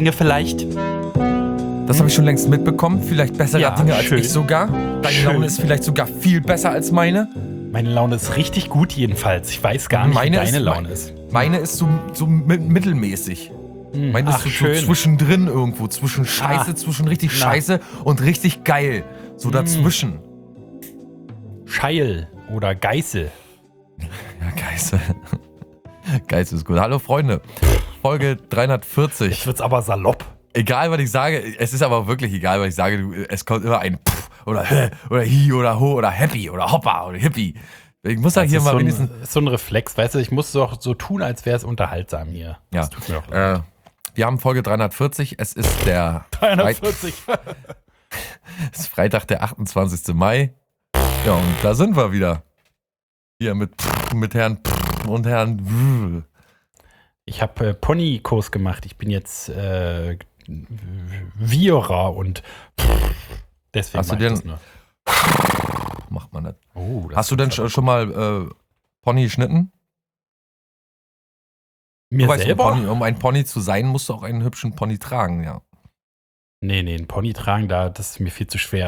Dinge vielleicht? Das habe ich schon längst mitbekommen. Vielleicht besserer Dinge als ich sogar. Deine Laune ist vielleicht sogar viel besser als meine. Meine Laune ist richtig gut jedenfalls. Ich weiß gar nicht, wie deine Laune ist. Meine ist so mittelmäßig. Meine ist so zwischendrin irgendwo. Zwischen Scheiße, zwischen richtig Scheiße und richtig geil. So dazwischen. Scheil oder Geißel. Ja, Geißel. Geißel ist gut. Hallo Freunde. Folge 340. Jetzt wird's aber salopp. Egal, was ich sage, es ist aber wirklich egal, was ich sage. Es kommt immer ein Pff oder Hä oder Hi oder Ho oder Happy oder Hoppa oder Hippie. Ich muss da hier mal wenigstens. Das ist so ein Reflex, weißt du, ich muss doch so tun, als wäre es unterhaltsam hier. Ja. Das tut mir auch leid. Wir haben Folge 340. Es ist der 340. Es ist Freitag, der 28. Mai. Ja, und da sind wir wieder. Hier mit Herrn und Herrn. Ich habe Ponykurs gemacht. Ich bin jetzt Vierer und deswegen Hast du denn, das nur. Macht man nicht. Oh, Hast du denn schon mal Pony geschnitten? Mir weißt, selber? Um ein Pony zu sein, musst du auch einen hübschen Pony tragen, ja. Nee, ein Pony tragen, das ist mir viel zu schwer.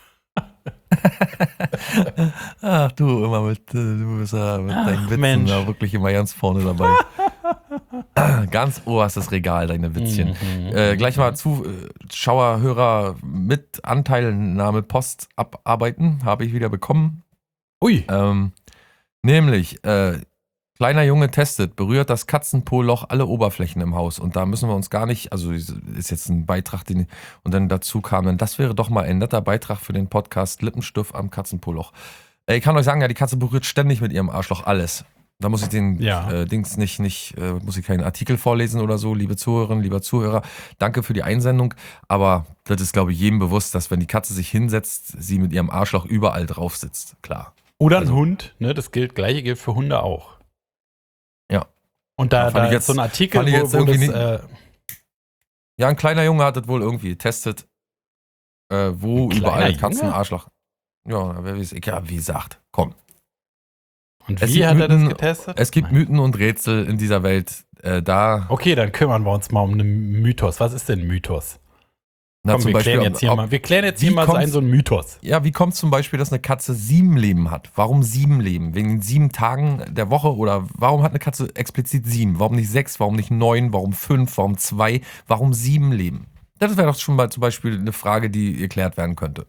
Ach du, immer du bist ja mit deinen Witzen da wirklich immer ganz vorne dabei. Ganz oberstes Regal, deine Witzchen. Gleich mal Zuschauer, Hörer mit Anteilnahme Post abarbeiten, habe ich wieder bekommen. Ui. Nämlich, kleiner Junge testet, berührt das Katzenpoloch alle Oberflächen im Haus. Und da müssen wir uns gar nicht, also ist jetzt ein Beitrag, und dann dazu kam dann, das wäre doch mal ein netter Beitrag für den Podcast Lippenstift am Katzenpoloch. Ich kann euch sagen, ja, die Katze berührt ständig mit ihrem Arschloch alles. Da muss ich den Dings muss ich keinen Artikel vorlesen oder so, liebe Zuhörerinnen, lieber Zuhörer. Danke für die Einsendung, aber das ist, glaube ich, jedem bewusst, dass wenn die Katze sich hinsetzt, sie mit ihrem Arschloch überall drauf sitzt, klar. Oder ein Hund, ne, Gleiche gilt für Hunde auch. Ja. Und da ist so ein Artikel, ja, ein kleiner Junge hat das wohl irgendwie getestet, wo überall Katzenarschloch. Ja, wie gesagt, komm. Und wie hat er das getestet? Es gibt Mythen und Rätsel in dieser Welt. Okay, dann kümmern wir uns mal um einen Mythos. Was ist denn ein Mythos? Komm, wir klären jetzt hier mal so einen Mythos. Ja, wie kommt zum Beispiel, dass eine Katze 7 Leben hat? Warum 7 Leben? Wegen den 7 Tagen der Woche? Oder warum hat eine Katze explizit 7? Warum nicht 6? Warum nicht 9? Warum 5? Warum 2? Warum 7 Leben? Das wäre doch schon mal zum Beispiel eine Frage, die geklärt werden könnte.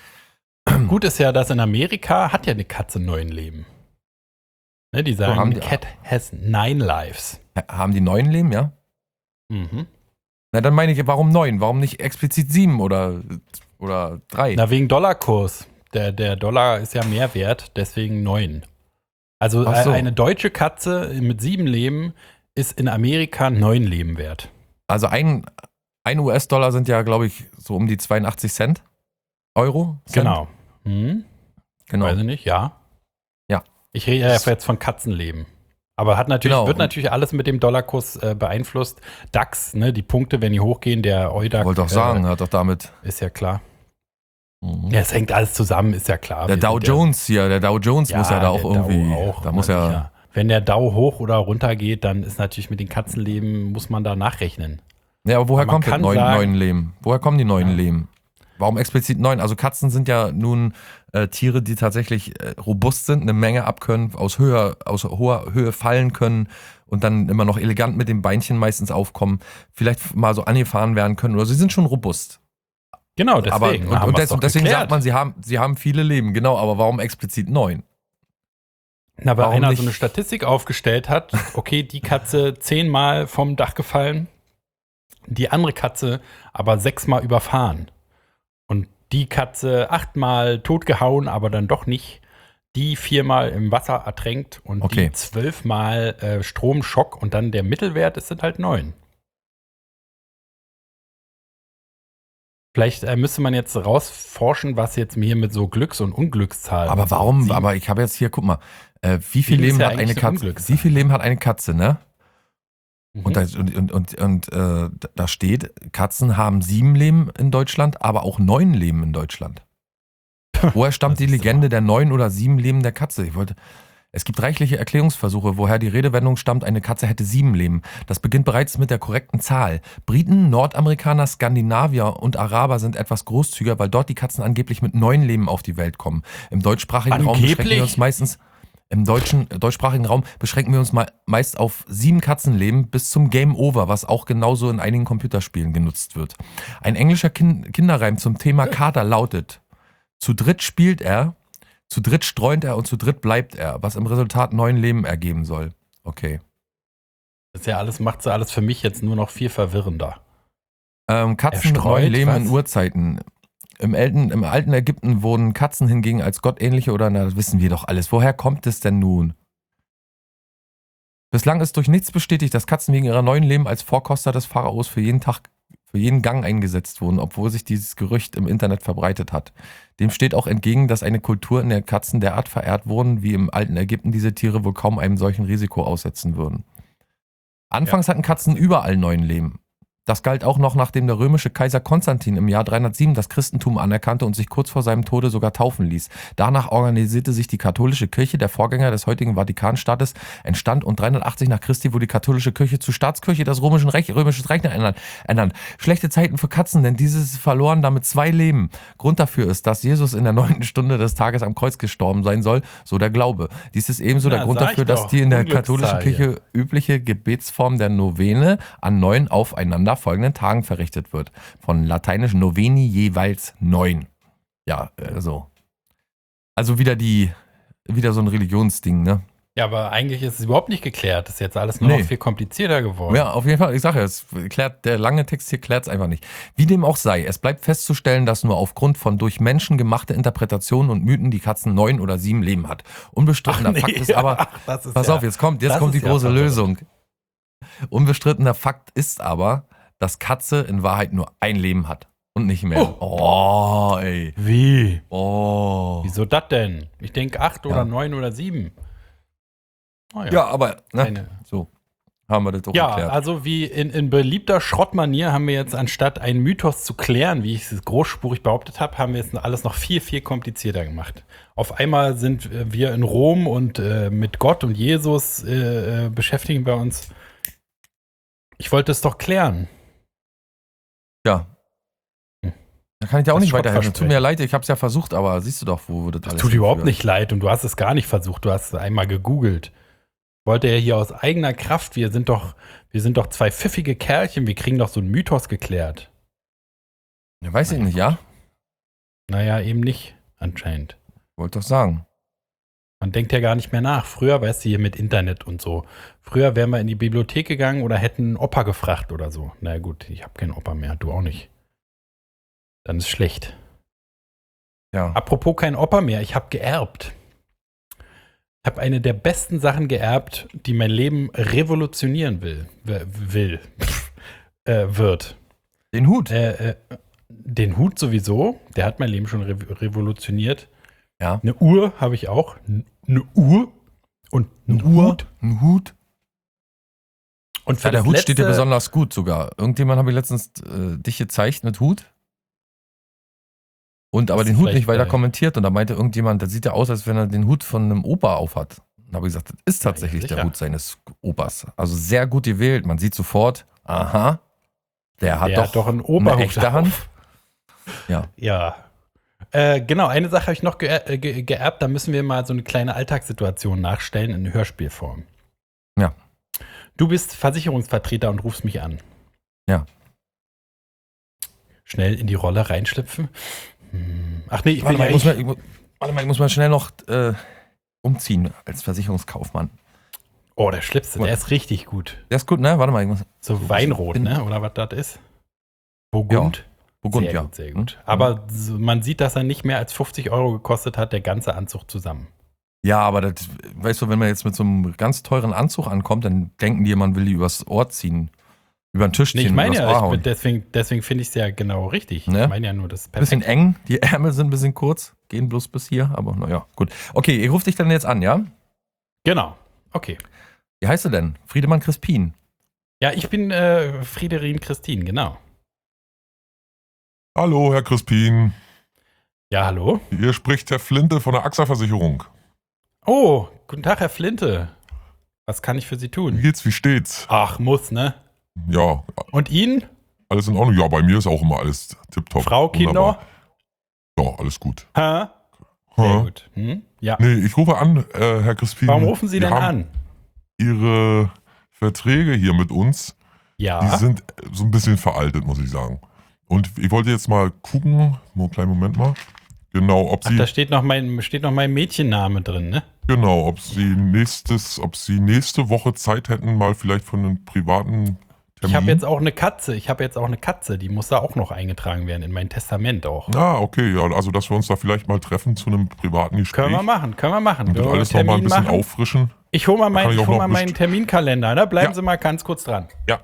Gut ist ja, dass in Amerika hat ja eine Katze 9 Leben. Ne, die sagen, Cat has 9 lives. Haben die 9 Leben, ja? Mhm. Na, dann meine ich, warum 9? Warum nicht explizit 7 oder 3? Na, wegen Dollarkurs. Der Dollar ist ja mehr wert, deswegen 9. Also eine deutsche Katze mit 7 Leben ist in Amerika 9 Leben wert. Also ein US-Dollar sind ja, glaube ich, so um die 82 Cent. Euro? Cent? Genau. Genau. Weiß ich nicht, ja. Ja. Ich rede ja jetzt von Katzenleben. Aber wird natürlich alles mit dem Dollarkurs beeinflusst. DAX, ne, die Punkte, wenn die hochgehen, der EUDAX. Wollte doch sagen, hat doch damit. Ist ja klar. Ja, es hängt alles zusammen, ist ja klar. Der Dow Jones muss ja da auch irgendwie. Wenn der Dow hoch oder runter geht, dann ist natürlich mit den Katzenleben, muss man da nachrechnen. Ja, aber woher kommt das neuen Leben? Woher kommen die neuen Leben? Warum explizit 9? Also Katzen sind ja nun Tiere, die tatsächlich robust sind, eine Menge abkönnen, aus hoher Höhe fallen können und dann immer noch elegant mit den Beinchen meistens aufkommen, vielleicht mal so angefahren werden können oder sie sind schon robust. Genau, deswegen. Aber, deswegen sagt man, sie haben viele Leben, genau, aber warum explizit 9? Na, weil einer so eine Statistik aufgestellt hat, okay, die Katze 10-mal vom Dach gefallen, die andere Katze aber 6-mal überfahren. Und die Katze 8-mal totgehauen, aber dann doch nicht. Die 4-mal im Wasser ertränkt und die 12-mal Stromschock und dann der Mittelwert sind halt 9. Vielleicht müsste man jetzt rausforschen, was jetzt hier mit so Glücks- und Unglückszahlen. Aber warum? Aber ich habe jetzt hier, guck mal, wie viel Leben hat eine Katze? Wie viel Leben hat eine Katze, ne? Und da steht, Katzen haben 7 Leben in Deutschland, aber auch 9 Leben in Deutschland. Woher stammt die Legende der 9 oder 7 Leben der Katze? Es gibt reichliche Erklärungsversuche, woher die Redewendung stammt, eine Katze hätte 7 Leben. Das beginnt bereits mit der korrekten Zahl. Briten, Nordamerikaner, Skandinavier und Araber sind etwas großzügiger, weil dort die Katzen angeblich mit 9 Leben auf die Welt kommen. Im deutschsprachigen Raum beschränken wir uns meistens... Im deutschsprachigen Raum beschränken wir uns meist auf 7 Katzenleben bis zum Game Over, was auch genauso in einigen Computerspielen genutzt wird. Ein englischer Kinderreim zum Thema Kater lautet: Zu dritt spielt er, zu dritt streunt er und zu dritt bleibt er, was im Resultat 9 Leben ergeben soll. Okay. Das ist ja alles, macht so alles für mich jetzt nur noch viel verwirrender. Katzen mit 9 Leben in Urzeiten. Im alten Ägypten wurden Katzen hingegen als gottähnliche oder, das wissen wir doch alles. Woher kommt es denn nun? Bislang ist durch nichts bestätigt, dass Katzen wegen ihrer neuen Leben als Vorkoster des Pharaos für jeden Gang eingesetzt wurden, obwohl sich dieses Gerücht im Internet verbreitet hat. Dem steht auch entgegen, dass eine Kultur, in der Katzen derart verehrt wurden, wie im alten Ägypten diese Tiere wohl kaum einem solchen Risiko aussetzen würden. Anfangs hatten Katzen überall 9 Leben. Das galt auch noch, nachdem der römische Kaiser Konstantin im Jahr 307 das Christentum anerkannte und sich kurz vor seinem Tode sogar taufen ließ. Danach organisierte sich die katholische Kirche, der Vorgänger des heutigen Vatikanstaates, entstand und 380 nach Christi wurde die katholische Kirche zur Staatskirche des Römisches Reich ernannt. Schlechte Zeiten für Katzen, denn dieses verloren damit 2 Leben. Grund dafür ist, dass Jesus in der 9. Stunde des Tages am Kreuz gestorben sein soll, so der Glaube. Dies ist ebenso der Grund dafür, dass die in der katholischen Kirche übliche Gebetsform der Novene an 9 aufeinander folgenden Tagen verrichtet wird. Von lateinisch noveni jeweils 9. Ja, so. Also wieder so ein Religionsding, ne? Ja, aber eigentlich ist es überhaupt nicht geklärt. Das ist jetzt alles nur noch viel komplizierter geworden. Ja, auf jeden Fall. Ich sage ja, der lange Text hier klärt es einfach nicht. Wie dem auch sei, es bleibt festzustellen, dass nur aufgrund von durch Menschen gemachte Interpretationen und Mythen die Katzen 9 oder 7 Leben hat. Unbestrittener Fakt ist aber, pass auf, jetzt kommt die große Lösung. Unbestrittener Fakt ist aber, dass Katze in Wahrheit nur 1 Leben hat und nicht mehr. Oh, ey. Wie? Oh. Wieso das denn? Ich denke 8 oder 9 oder 7. Oh ja, aber so haben wir das doch geklärt. Ja, also wie in beliebter Schrottmanier haben wir jetzt, anstatt einen Mythos zu klären, wie ich es großspurig behauptet habe, haben wir jetzt alles noch viel, viel komplizierter gemacht. Auf einmal sind wir in Rom und mit Gott und Jesus beschäftigen wir uns. Ich wollte es doch klären. Ja. Da kann ich dir auch nicht weiterhelfen. Tut mir leid, ich habe es ja versucht, aber siehst du doch, wo das alles tut überhaupt nicht leid und du hast es gar nicht versucht. Du hast einmal gegoogelt. Wollte er hier aus eigener Kraft, wir sind doch 2 pfiffige Kerlchen, wir kriegen doch so einen Mythos geklärt. Ja, weiß ich nicht, ja? Naja, eben nicht, anscheinend. Wollte doch sagen. Man denkt ja gar nicht mehr nach. Früher, weißt du, hier mit Internet und so. Früher wären wir in die Bibliothek gegangen oder hätten einen Opa gefragt oder so. Na gut, ich habe keinen Opa mehr, du auch nicht. Dann ist schlecht. Ja. Apropos kein Opa mehr, ich habe geerbt. Ich habe eine der besten Sachen geerbt, die mein Leben revolutionieren wird. Den Hut? Den Hut sowieso. Der hat mein Leben schon revolutioniert. Ja. Eine Uhr habe ich auch. Eine Uhr und ein Hut. Ein Hut. Und für der Hut steht dir besonders gut sogar. Irgendjemand habe ich letztens dich gezeigt mit Hut. Und aber den Hut nicht weiter kommentiert. Und da meinte irgendjemand, das sieht ja aus, als wenn er den Hut von einem Opa aufhat. Da habe ich gesagt, das ist tatsächlich der Hut seines Opas. Also sehr gut gewählt. Man sieht sofort, aha, der hat doch einen Oberhut eine echte Hand. Ja. Ja. Genau, eine Sache habe ich noch geerbt. Da müssen wir mal so eine kleine Alltagssituation nachstellen in Hörspielform. Ja. Du bist Versicherungsvertreter und rufst mich an. Ja. Schnell in die Rolle reinschlüpfen. Ach nee, ich muss mal schnell noch umziehen als Versicherungskaufmann. Oh, der Schlips, der ist richtig gut. Der ist gut, ne? Warte mal. So Weinrot, ne? Oder was das ist? Burgund? Ja. Burgund, sehr ja. Gut, sehr gut. Aber man sieht, dass er nicht mehr als 50 € gekostet hat, der ganze Anzug zusammen. Ja, aber das, weißt du, wenn man jetzt mit so einem ganz teuren Anzug ankommt, dann denken die, man will die übers Ohr ziehen. Über den Tisch ziehen. Nee, ich meine ja, deswegen finde ich es ja genau richtig. Ne? Ich meine ja nur, das ist perfekt. Bisschen eng, die Ärmel sind ein bisschen kurz, gehen bloß bis hier, aber naja, gut. Okay, ich rufe dich dann jetzt an, ja? Genau, okay. Wie heißt du denn? Friedemann Crispin. Ja, ich bin Friederin Christine, genau. Hallo, Herr Crispin. Ja, hallo? Hier spricht Herr Flinte von der AXA-Versicherung. Oh, Guten Tag, Herr Flinte. Was kann ich für Sie Wie tun? geht's, wie steht's? Ach, muss, ne? Ja, Und Ihnen? alles in Ordnung. Ja, bei mir ist auch immer alles tipptopp. Frau, Kinder? Ja, alles gut. Hä? Sehr Ha? gut. Ja. Nee, ich rufe an, Herr Crispin. Warum rufen Sie wir denn haben an? Ihre Verträge hier mit uns, die Ja. sind so ein bisschen veraltet, muss ich sagen. Und ich wollte jetzt mal gucken, nur einen kleinen Moment mal. Genau, ob Ach, Sie, da steht noch mein Mädchenname drin, ne? genau, ob Sie nächste Woche Zeit hätten, mal vielleicht von einem privaten Termin. Ich habe jetzt auch eine Katze. Die muss da auch noch eingetragen werden in mein Testament auch. Ah, okay, ja, also dass wir uns da vielleicht mal treffen zu einem privaten Gespräch. Können wir machen. Und Wollen das wir alles nochmal ein Termin bisschen machen? auffrischen. Ich hole mal, Da kann ich auch noch meinen Terminkalender. Ne? Bleiben Ja. Sie mal ganz kurz dran. Ja.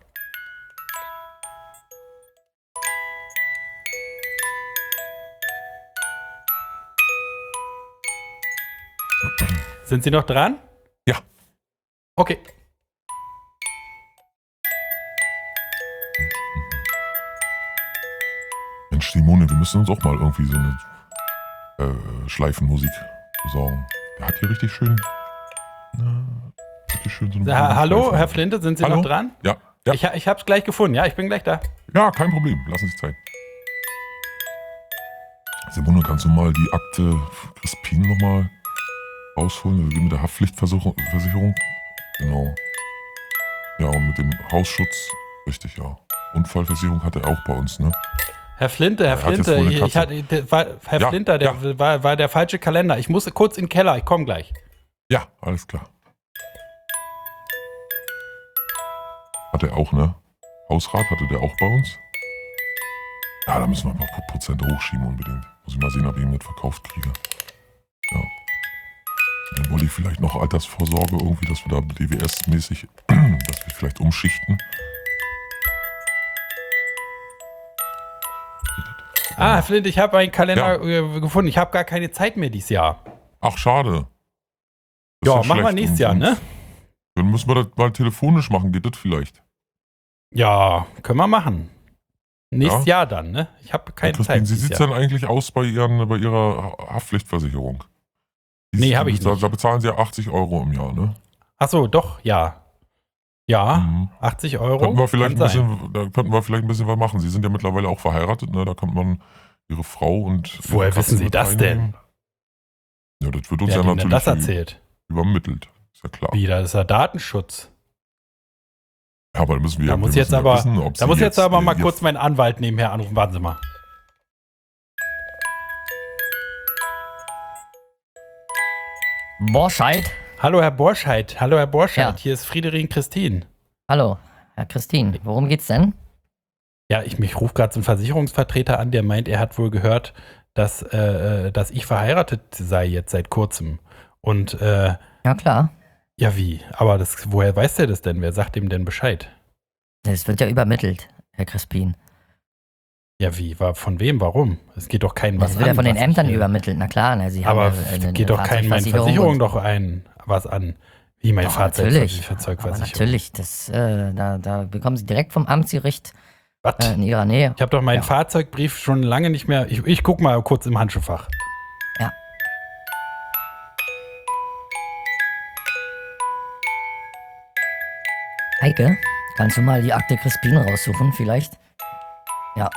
Sind Sie noch dran? Ja. Okay. Mensch, Simone, wir müssen uns auch mal irgendwie so eine Schleifenmusik besorgen. Der hat hier richtig schön. Richtig schön so eine Hallo, Schleifen. Herr Flinte, sind Sie Hallo? noch dran? Ja. Ja. Ich hab's gleich gefunden. Ja, ich bin gleich da. Ja, kein Problem. Lass uns Zeit. Simone, kannst du mal die Akte Crispin nochmal rausholen? Also mit der Haftpflichtversicherung. Genau. Ja, und mit dem Hausschutz. Richtig, ja. Unfallversicherung hat er auch bei uns, ne? Herr Flinte, Er hat jetzt wohl eine Katze. Herr Ja, Flinter, der war der falsche Kalender. Ich muss kurz in den Keller, ich komme gleich. Ja, alles klar. Hat er auch, ne? Hausrat hatte der auch bei uns? Ja, da müssen wir ein paar Prozent hochschieben unbedingt. Muss ich mal sehen, ob ich ihn nicht verkauft kriege. Ja. Dann wollte ich vielleicht noch Altersvorsorge irgendwie, dass wir da DWS-mäßig, dass wir vielleicht umschichten. Herr Flinte, ich habe einen Kalender gefunden. Ich habe gar keine Zeit mehr dieses Jahr. Ach, schade. Das Ja, ist machen wir schlecht. nächstes Jahr, ne? Dann müssen wir das mal telefonisch machen, geht das vielleicht? Ja, können wir machen. Nächstes Jahr dann, ne? Ich habe keine Crispin, Zeit. wie dieses sieht es Jahr. denn eigentlich aus bei Ihrer Haftpflichtversicherung? Nee, habe ich nicht. Da bezahlen Sie ja 80 Euro im Jahr, ne? Ach so, doch, ja. Ja, Mhm. 80 Euro. Da könnten wir vielleicht ein bisschen was machen. Sie sind ja mittlerweile auch verheiratet, ne? Da kommt man Ihre Frau und ihre Woher Katze wissen Sie mit das reinnehmen. Ja, das wird uns Wer ja hat Ihnen denn natürlich das erzählt? übermittelt. Ist ja klar. Wieder, das ist ja Datenschutz. Ja, aber da müssen wir Da muss wir jetzt müssen aber, wissen, ob da Sie muss jetzt aber mal jetzt- kurz meinen Anwalt nebenher anrufen. Warten Sie mal. Borscheid. Hallo, Herr Borscheid. Hallo, Herr Borscheid. Ja. Hier ist Friederin Christine. Hallo, Herr Christine. Worum geht's denn? Ja, mich ruft gerade so ein Versicherungsvertreter an, der meint, er hat wohl gehört, dass ich verheiratet sei jetzt seit kurzem. Und Ja, klar. ja, wie? Aber woher weiß der das denn? Wer sagt ihm denn Bescheid? Das wird ja übermittelt, Herr Crispin. Ja, wie? Von wem? Warum? Es geht doch keinen was Das an. wird ja von den was Ämtern ich, übermittelt, na klar. Ne, Sie Aber haben ja eine geht doch keinen meine Fahrzeugversicherung Versicherung und- was an. Wie mein Doch, natürlich. Aber Fahrzeugversicherung. natürlich, da bekommen Sie direkt vom Amtsgericht Was? in Ihrer Nähe. Ich habe doch meinen Ja. Fahrzeugbrief schon lange nicht mehr. Ich guck mal kurz im Handschuhfach. Ja. Heike, kannst du mal die Akte Crispin raussuchen, vielleicht? Ja.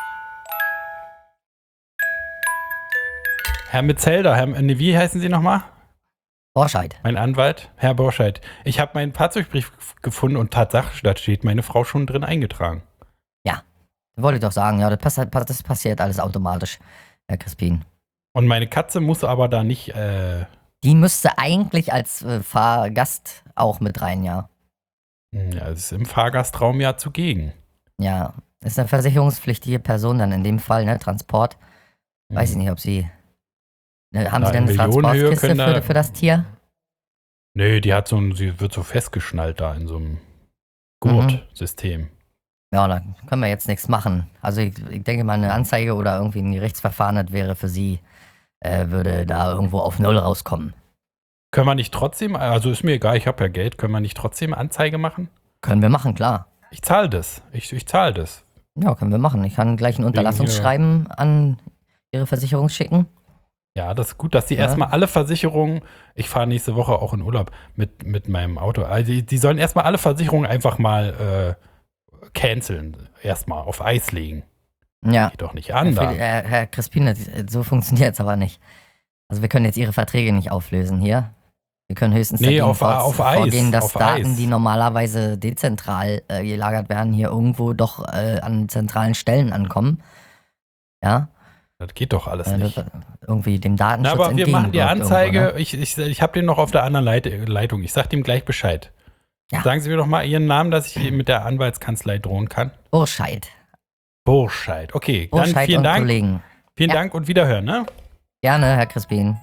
Herr Metzelder, wie heißen Sie nochmal? Borscheid. Mein Anwalt, Herr Borscheid. Ich habe meinen Fahrzeugbrief gefunden und Tatsache, da steht meine Frau schon drin eingetragen. Wollte ich doch sagen, ja, das passiert alles automatisch, Herr Crispin. Und meine Katze muss aber da nicht. Die müsste eigentlich als Fahrgast auch mit rein, ja. Ja, es ist im Fahrgastraum ja zugegen. Ja, ist eine versicherungspflichtige Person dann in dem Fall, ne, Transport. Weiß ich nicht, ob Sie... Ne, haben Na, Sie denn eine in Millionenhöhe Transportkiste können da- für das Tier? Nee, sie wird so festgeschnallt da in so einem Gurtsystem. Ja, da können wir jetzt nichts machen. Also ich denke mal, eine Anzeige oder irgendwie ein Gerichtsverfahren, das wäre für Sie, würde da irgendwo auf Null rauskommen. Können wir nicht trotzdem, also ist mir egal, ich habe ja Geld, können wir nicht trotzdem Anzeige machen? Können wir machen, klar. Ich zahle das. Ich zahle das. Ja, können wir machen. Ich kann gleich ein Unterlassungsschreiben an Ihre Versicherung schicken. Ja, das ist gut, dass die erstmal alle Versicherungen, ich fahre nächste Woche auch in Urlaub mit meinem Auto, also die sollen erstmal alle Versicherungen einfach mal canceln, erstmal auf Eis legen. Ja. Geht doch nicht an. Herr Crispin, so funktioniert es aber nicht. Also wir können jetzt Ihre Verträge nicht auflösen hier. Wir können höchstens dagegen vorgehen, dass Daten, die normalerweise dezentral gelagert werden, hier irgendwo doch an zentralen Stellen ankommen. Ja. Das geht doch alles nicht. Irgendwie dem Datenschutz aber wir machen die Anzeige. Irgendwo, ne? Ich habe den noch auf der anderen Leitung. Ich sag dem gleich Bescheid. Ja. Sagen Sie mir doch mal Ihren Namen, dass ich mit der Anwaltskanzlei drohen kann. Burscheid. Okay, dann vielen Dank. Kollegen. Vielen Dank und Wiederhören, ne? Gerne, Herr Crispin.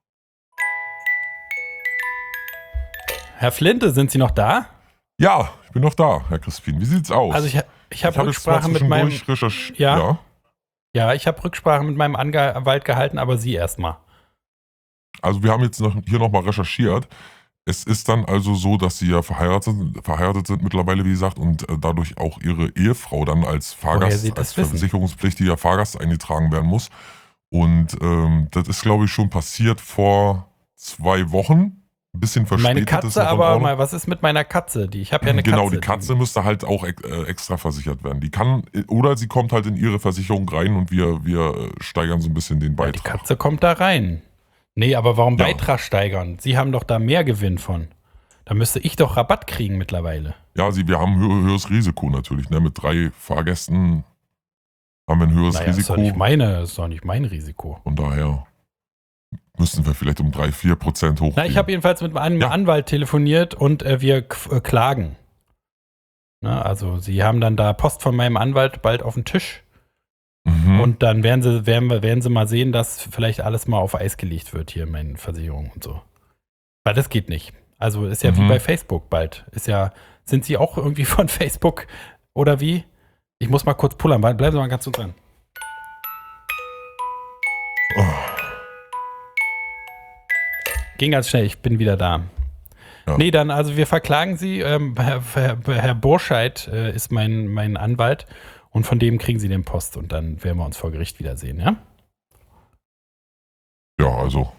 Herr Flinte, sind Sie noch da? Ja, ich bin noch da, Herr Crispin. Wie sieht's aus? Also ich habe Rücksprache mit meinem... Ja, ich habe Rücksprache mit meinem Anwalt gehalten, aber Sie erstmal. Also wir haben jetzt hier nochmal recherchiert. Es ist dann also so, dass sie ja verheiratet sind mittlerweile, wie gesagt, und dadurch auch ihre Ehefrau dann als Fahrgast, als versicherungspflichtiger Fahrgast eingetragen werden muss. Und das ist, glaube ich, schon passiert vor 2 Wochen. Ein bisschen verspätet. Meine Katze aber mal, was ist mit meiner Katze? Ich habe ja eine Katze. Genau, die Katze müsste halt auch extra versichert werden. Die kann, oder sie kommt halt in ihre Versicherung rein und wir steigern so ein bisschen den Beitrag. Ja, die Katze kommt da rein. Nee, aber warum Beitrag steigern? Sie haben doch da mehr Gewinn von. Da müsste ich doch Rabatt kriegen mittlerweile. Ja, wir haben ein höheres Risiko natürlich. Ne? Mit 3 Fahrgästen haben wir ein höheres Risiko. Das ist doch nicht mein Risiko. Von daher müssen wir vielleicht um 3-4% hochgehen. Na, ich habe jedenfalls mit einem Anwalt telefoniert und wir klagen. Na, also sie haben dann da Post von meinem Anwalt bald auf den Tisch. Und dann werden sie mal sehen, dass vielleicht alles mal auf Eis gelegt wird hier in meinen Versicherungen und so. Weil das geht nicht. Also ist ja wie bei Facebook bald. Sind Sie auch irgendwie von Facebook oder wie? Ich muss mal kurz pullern. Bleiben Sie mal ganz dran. Oh. Ging ganz schnell, ich bin wieder da. Ja. Nee, dann, also wir verklagen Sie. Herr Burscheid ist mein Anwalt. Und von dem kriegen Sie den Post und dann werden wir uns vor Gericht wiedersehen, ja? Ja, also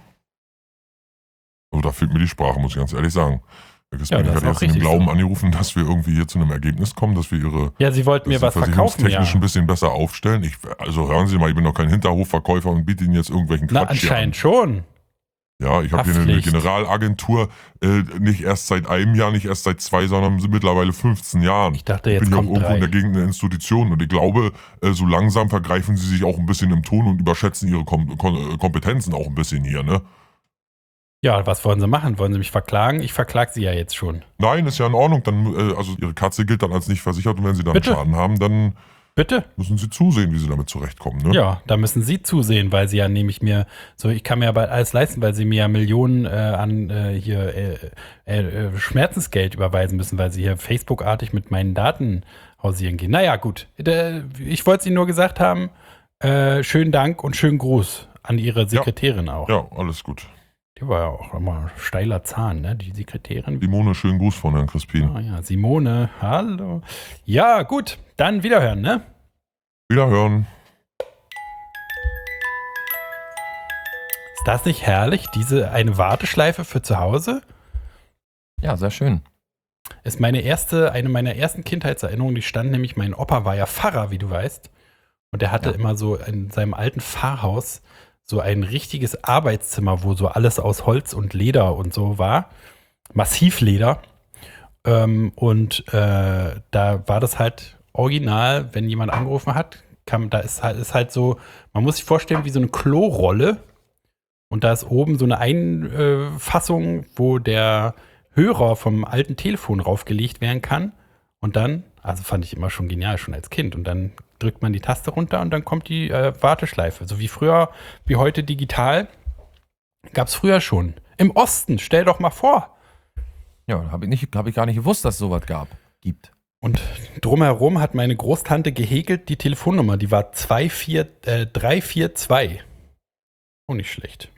da fehlt mir die Sprache, muss ich ganz ehrlich sagen. Ich hatte jetzt in dem Glauben angerufen, dass wir irgendwie hier zu einem Ergebnis kommen, dass wir Ihre Sie wollten mir was verkaufen, ein bisschen besser aufstellen. Also hören Sie mal, ich bin doch kein Hinterhofverkäufer und biete Ihnen jetzt irgendwelchen Quatsch an. Anscheinend schon. Ja, ich habe hier eine Generalagentur, nicht erst seit einem Jahr, nicht erst seit 2, sondern mittlerweile 15 Jahren. Ich dachte, jetzt kommt 3. Ich bin ja auch irgendwo in der Gegend eine Institution und ich glaube, so langsam vergreifen sie sich auch ein bisschen im Ton und überschätzen ihre Kompetenzen auch ein bisschen hier, ne? Ja, was wollen Sie machen? Wollen Sie mich verklagen? Ich verklage Sie ja jetzt schon. Nein, ist ja in Ordnung. Dann, also Ihre Katze gilt dann als nicht versichert und wenn Sie dann Schaden haben, dann müssen Sie zusehen, wie Sie damit zurechtkommen, ne? Ja, da müssen Sie zusehen, weil Sie ja nämlich ich kann mir ja bald alles leisten, weil Sie mir ja Millionen an Schmerzensgeld überweisen müssen, weil Sie hier Facebook-artig mit meinen Daten hausieren gehen. Naja, gut. Ich wollte es Ihnen nur gesagt haben, schönen Dank und schönen Gruß an Ihre Sekretärin auch. Ja, alles gut. Die war ja auch immer steiler Zahn, ne? Die Sekretärin. Simone, schönen Gruß von Herrn Crispin. Ah ja, Simone, hallo. Ja, gut, dann wiederhören, ne? Wiederhören. Ist das nicht herrlich, eine Warteschleife für zu Hause? Ja, sehr schön. Ist eine meiner ersten Kindheitserinnerungen, die stand nämlich, mein Opa war ja Pfarrer, wie du weißt. Und der hatte immer so in seinem alten Pfarrhaus so ein richtiges Arbeitszimmer, wo so alles aus Holz und Leder und so war. Massivleder. Da war das halt original, wenn jemand angerufen hat, ist halt so, man muss sich vorstellen, wie so eine Klorolle. Und da ist oben so eine Einfassung, wo der Hörer vom alten Telefon raufgelegt werden kann. Und dann, also fand ich immer schon genial, schon als Kind. Und dann drückt man die Taste runter und dann kommt die Warteschleife. So wie früher, wie heute digital, gab es früher schon. Im Osten, stell doch mal vor. Ja, hab ich gar nicht gewusst, dass es sowas gibt. Und drumherum hat meine Großtante gehäkelt die Telefonnummer. Die war 342. Oh, nicht schlecht.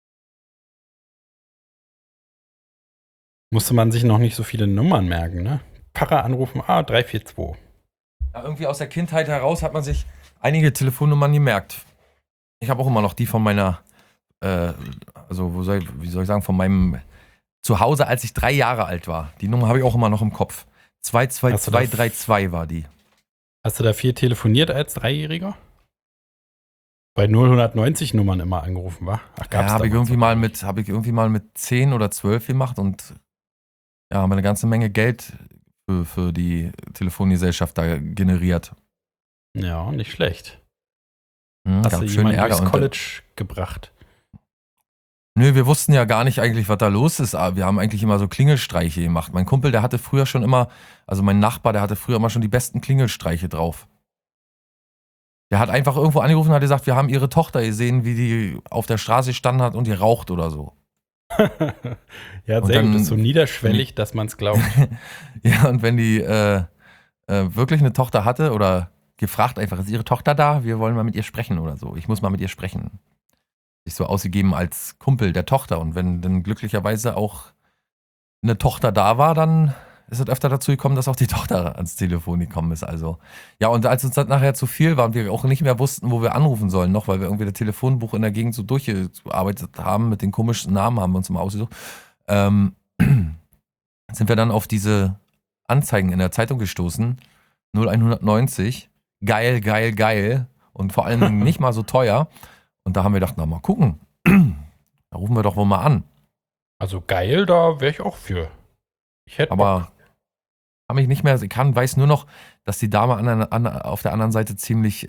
Musste man sich noch nicht so viele Nummern merken, ne? Pfarrer anrufen, 342. Ja, irgendwie aus der Kindheit heraus hat man sich einige Telefonnummern gemerkt. Ich habe auch immer noch die von meiner wie soll ich sagen, von meinem Zuhause, als ich 3 Jahre alt war. Die Nummer habe ich auch immer noch im Kopf. 22232 war die. Hast du da viel telefoniert als Dreijähriger? Bei 090 Nummern immer angerufen, war? Ach, ja, habe ich irgendwie mal mit 10 oder 12 gemacht und ja, haben eine ganze Menge Geld für die Telefongesellschaft da generiert. Ja, nicht schlecht. Hast du jemanden durchs College gebracht? Nö, wir wussten ja gar nicht eigentlich, was da los ist. Aber wir haben eigentlich immer so Klingelstreiche gemacht. Mein Kumpel, der hatte früher schon immer, also mein Nachbar, der hatte früher immer schon die besten Klingelstreiche drauf. Der hat einfach irgendwo angerufen und hat gesagt, wir haben ihre Tochter gesehen, wie die auf der Straße gestanden hat und die raucht oder so. Ja, sehr gut. Das ist so niederschwellig, dass man es glaubt. Ja, und wenn die wirklich eine Tochter hatte oder gefragt einfach, ist ihre Tochter da? Wir wollen mal mit ihr sprechen oder so. Ich muss mal mit ihr sprechen. Sich so ausgegeben als Kumpel der Tochter. Und wenn dann glücklicherweise auch eine Tochter da war, dann ist es öfter dazu gekommen, dass auch die Tochter ans Telefon gekommen ist. Also ja, und als uns das nachher zu viel war und wir auch nicht mehr wussten, wo wir anrufen sollen noch, weil wir irgendwie das Telefonbuch in der Gegend so durchgearbeitet haben, mit den komischen Namen haben wir uns immer ausgesucht, sind wir dann auf diese Anzeigen in der Zeitung gestoßen. 0190, geil, geil, geil und vor allen Dingen nicht mal so teuer. Und da haben wir gedacht, na mal gucken, da rufen wir doch wohl mal an. Also geil, da wäre ich auch für. Ich hätte aber habe mich nicht mehr, weiß nur noch, dass die Dame auf der anderen Seite ziemlich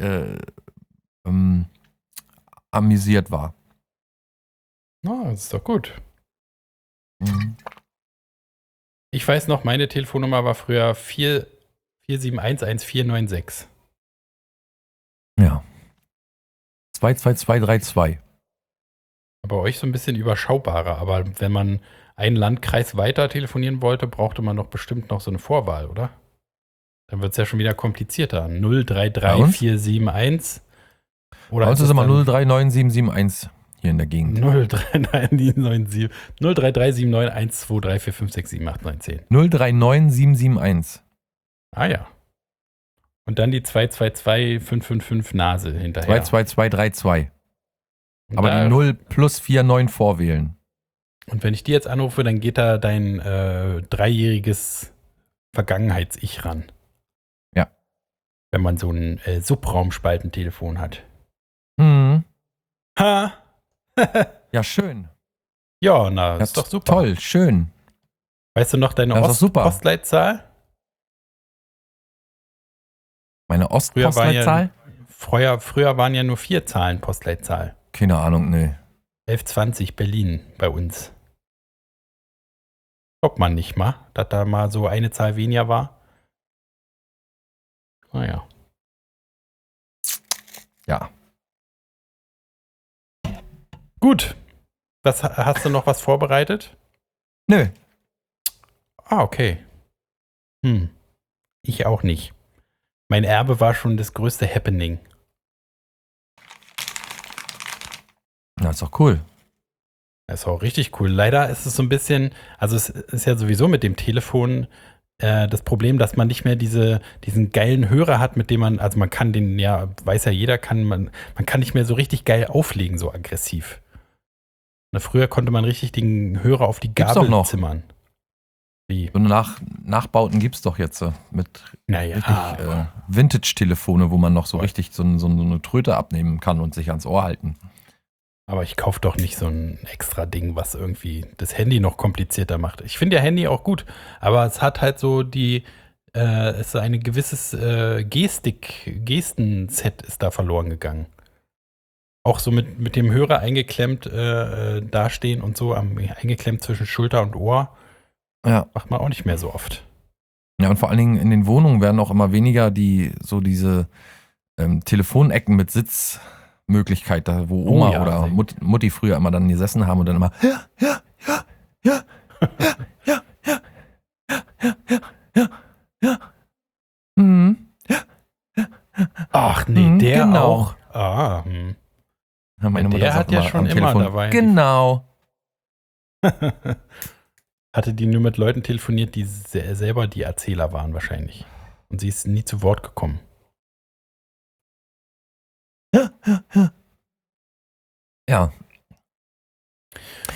amüsiert war. Na, das ist doch gut. Mhm. Ich weiß noch, meine Telefonnummer war früher 4711496. Ja. 22232. Bei euch so ein bisschen überschaubarer, aber wenn man einen Landkreis weiter telefonieren wollte, brauchte man doch bestimmt noch so eine Vorwahl, oder? Dann wird es ja schon wieder komplizierter. 033471. Oder bei uns ist immer 039771 hier in der Gegend. 033997 0337912345678910. 039771. Ah ja. Und dann die 222555 Nase hinterher. 22232. Aber die 0 plus 49 vorwählen. Und wenn ich die jetzt anrufe, dann geht da dein 3-jähriges Vergangenheits-Ich ran. Ja. Wenn man so ein Subraumspaltentelefon hat. Mhm. Ha! Ja, schön. Ja, na, das ist doch super. Toll, schön. Weißt du noch deine Ostpostleitzahl? Meine Ostpostleitzahl? Früher waren ja nur 4 Zahlen Postleitzahl. Keine Ahnung, nee. 1120 Berlin bei uns. Glaubt man nicht mal, dass da mal so eine Zahl weniger war. Naja. Ja. Gut. Hast du noch was vorbereitet? Nö. Ah, okay. Ich auch nicht. Mein Erbe war schon das größte Happening. Das ist doch cool. Das ist auch richtig cool. Leider ist es so ein bisschen, also es ist ja sowieso mit dem Telefon das Problem, dass man nicht mehr diesen geilen Hörer hat, mit dem man, also man kann den, ja, weiß ja jeder, man kann nicht mehr so richtig geil auflegen, so aggressiv. Früher konnte man richtig den Hörer auf die Gabel zimmern. Wie? So Nachbauten gibt's doch jetzt mit naja, Vintage-Telefone, wo man noch so richtig so eine Tröte abnehmen kann und sich ans Ohr halten. Aber ich kaufe doch nicht so ein extra Ding, was irgendwie das Handy noch komplizierter macht. Ich finde ja Handy auch gut, aber es hat halt so es ist ein gewisses Gestenset ist da verloren gegangen. Auch so mit dem Hörer eingeklemmt dastehen und so, eingeklemmt zwischen Schulter und Ohr. Ja. Macht man auch nicht mehr so oft. Ja, und vor allen Dingen in den Wohnungen werden auch immer weniger diese Telefonecken mit Sitzmöglichkeit, da wo Oma oder Mutti früher immer dann gesessen haben und dann immer ja. Mhm. Ach nee, der genau. auch. Ja, meine Mutter der hat ja schon immer dabei. Genau. Hatte die nur mit Leuten telefoniert, die selber die Erzähler waren wahrscheinlich. Und sie ist nie zu Wort gekommen. Ja.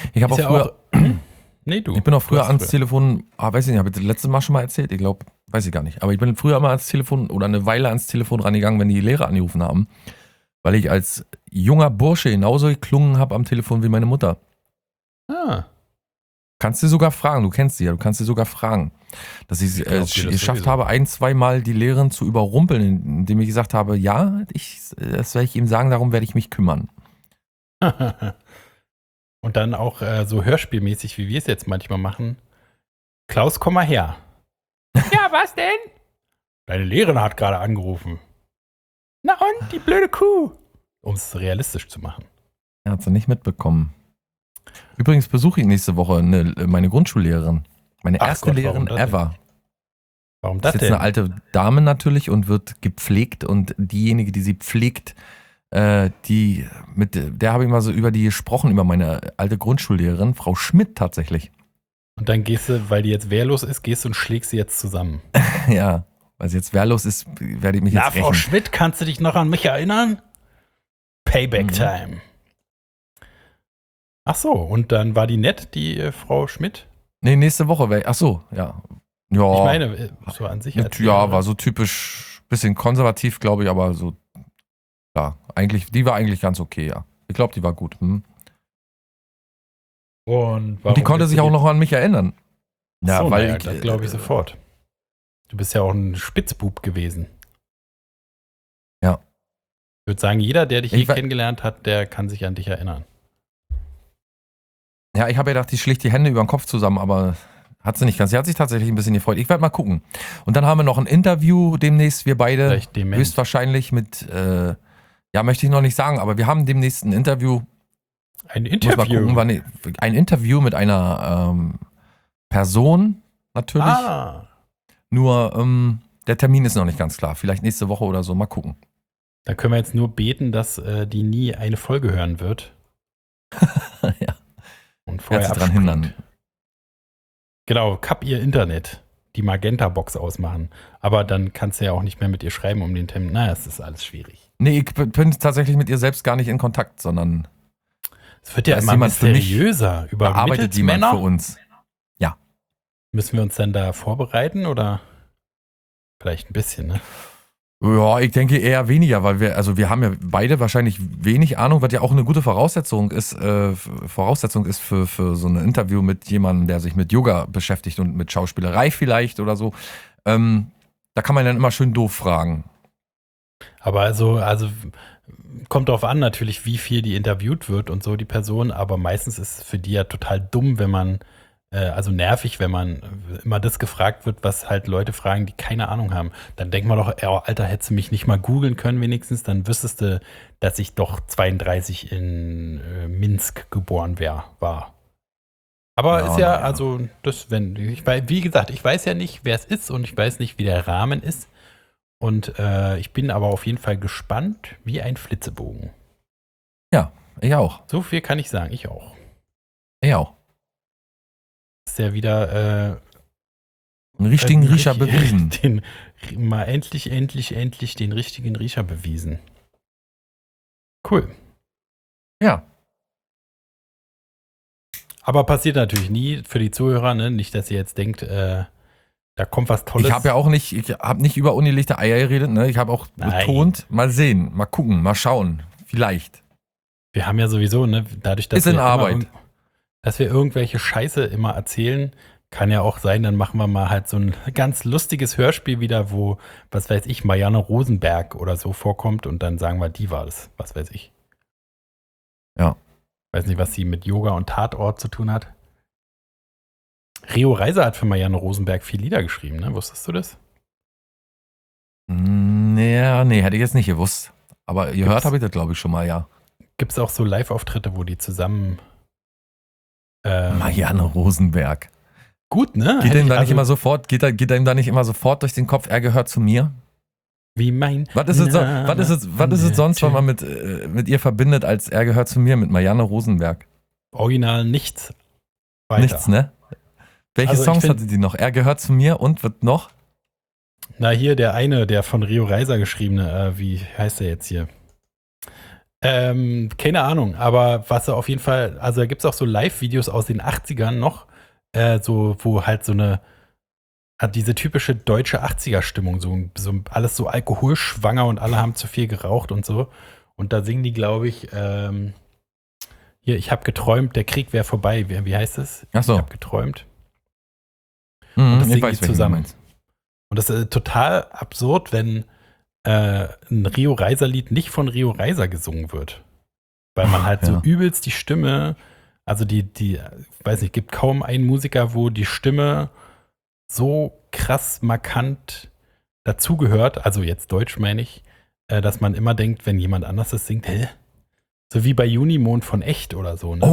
Ich habe auch früher. Nee, du. Ich bin auch früher ans Telefon, weiß ich nicht, habe ich das letzte Mal schon mal erzählt? Ich glaube, weiß ich gar nicht. Aber ich bin früher immer ans Telefon oder eine Weile ans Telefon rangegangen, wenn die Lehrer angerufen haben. Weil ich als junger Bursche genauso geklungen habe am Telefon wie meine Mutter. Ah. Kannst du sogar fragen, du kennst sie ja, du kannst sie sogar fragen. Dass ich es geschafft habe, 1-2 Mal die Lehrerin zu überrumpeln, indem ich gesagt habe, ja, das werde ich ihm sagen, darum werde ich mich kümmern. Und dann auch so hörspielmäßig, wie wir es jetzt manchmal machen. Klaus, komm mal her. Ja, was denn? Deine Lehrerin hat gerade angerufen. Na und, die blöde Kuh. Um es realistisch zu machen. Er hat sie nicht mitbekommen. Übrigens besuche ich nächste Woche meine Grundschullehrerin. Meine erste Lehrerin ever. Warum das denn? Ist jetzt denn? eine alte Dame natürlich und wird gepflegt. Und diejenige, die sie pflegt, mit der habe ich mal so über die gesprochen, über meine alte Grundschullehrerin, Frau Schmidt tatsächlich. Und dann gehst du, weil die jetzt wehrlos ist, gehst du und schlägst sie jetzt zusammen. Ja, weil sie jetzt wehrlos ist, werde ich mich jetzt rächen. Frau Schmidt, kannst du dich noch an mich erinnern? Payback Time. Ach so, und dann war die nett, die Frau Schmidt? Nee, nächste Woche. Ach so, ja. Ja. Ich meine, so an sich. Ja, war so typisch, bisschen konservativ, glaube ich, aber so, ja, die war eigentlich ganz okay, ja. Ich glaube, die war gut. Und die konnte sich auch noch an mich erinnern. Ja, so, weil das glaube ich sofort. Du bist ja auch ein Spitzbub gewesen. Ja. Ich würde sagen, jeder, der dich je kennengelernt hat, der kann sich an dich erinnern. Ja, ich habe ja gedacht, die schlägt die Hände über den Kopf zusammen, aber hat sie nicht ganz. Sie hat sich tatsächlich ein bisschen gefreut. Ich werde mal gucken. Und dann haben wir noch ein Interview demnächst, wir beide. Höchstwahrscheinlich mit, möchte ich noch nicht sagen, aber wir haben demnächst ein Interview. Ein Interview? Muss mal gucken, ein Interview mit einer Person, natürlich. Ah. Nur, der Termin ist noch nicht ganz klar. Vielleicht nächste Woche oder so. Mal gucken. Da können wir jetzt nur beten, dass die nie eine Folge hören wird. Ja. Und vorher dran hindern. Genau, kapp ihr Internet. Die Magenta-Box ausmachen. Aber dann kannst du ja auch nicht mehr mit ihr schreiben um den Termin. Na, es ist alles schwierig. Nee, ich bin tatsächlich mit ihr selbst gar nicht in Kontakt, sondern es wird ja immer mysteriöser. Überarbeitet jemand für uns. Ja. Müssen wir uns dann da vorbereiten oder vielleicht ein bisschen, ne? Ja, ich denke eher weniger, weil wir haben ja beide wahrscheinlich wenig Ahnung, was ja auch eine gute Voraussetzung ist für so ein Interview mit jemandem, der sich mit Yoga beschäftigt und mit Schauspielerei vielleicht oder so. Da kann man dann immer schön doof fragen. Aber also kommt drauf an natürlich, wie viel die interviewt wird und so, die Person, aber meistens ist es für die ja total dumm, wenn man nervig, wenn man immer das gefragt wird, was halt Leute fragen, die keine Ahnung haben. Dann denkt man doch, Alter, hättest du mich nicht mal googeln können wenigstens, dann wüsstest du, dass ich doch 32 in Minsk geboren war. Aber ist ja, also, wie gesagt, ich weiß ja nicht, wer es ist und ich weiß nicht, wie der Rahmen ist. Und ich bin aber auf jeden Fall gespannt wie ein Flitzebogen. Ja, ich auch. So viel kann ich sagen, ich auch. Ich auch. Ist ja wieder einen richtigen Riecher bewiesen. Mal endlich den richtigen Riecher bewiesen. Cool. Ja. Aber passiert natürlich nie für die Zuhörer, ne? Nicht, dass ihr jetzt denkt, da kommt was Tolles. Ich habe nicht über ungelegte Eier geredet, ne? Ich habe auch betont, mal sehen, mal gucken, mal schauen, vielleicht. Wir haben ja sowieso, ne, dadurch, dass wir irgendwelche Scheiße immer erzählen, kann ja auch sein, dann machen wir mal halt so ein ganz lustiges Hörspiel wieder, wo, was weiß ich, Marianne Rosenberg oder so vorkommt und dann sagen wir, die war das, was weiß ich. Ja. Weiß nicht, was sie mit Yoga und Tatort zu tun hat. Rio Reiser hat für Marianne Rosenberg 4 Lieder geschrieben, ne? Wusstest du das? Nee, hätte ich jetzt nicht gewusst. Aber gehört habe ich das, glaube ich, schon mal, ja. Gibt es auch so Live-Auftritte, wo die zusammen Marianne Rosenberg. Gut, ne? Geht ihm da nicht immer sofort durch den Kopf, er gehört zu mir? Wie mein Was ist es sonst, wenn man mit ihr verbindet, als er gehört zu mir, mit Marianne Rosenberg? Original nichts weiter. Nichts, ne? Welche Songs hatte die noch? Er gehört zu mir und wird noch? Na, hier der von Rio Reiser geschriebene, wie heißt der jetzt hier? Keine Ahnung, aber was er auf jeden Fall, also da gibt es auch so Live-Videos aus den 80ern noch, so, wo halt so eine, diese typische deutsche 80er-Stimmung, so alles so alkoholschwanger und alle haben zu viel geraucht und so. Und da singen die, glaube ich, hier, ich habe geträumt, der Krieg wäre vorbei. Wie heißt es? Ach so. Ich habe geträumt. Und das singen die zusammen. Und das ist total absurd, wenn ein Rio Reiser-Lied nicht von Rio Reiser gesungen wird. Weil man halt so übelst die Stimme, also weiß nicht, gibt kaum einen Musiker, wo die Stimme so krass markant dazugehört, also jetzt Deutsch meine ich, dass man immer denkt, wenn jemand anders das singt, so wie bei Junimond von Echt oder so, ne?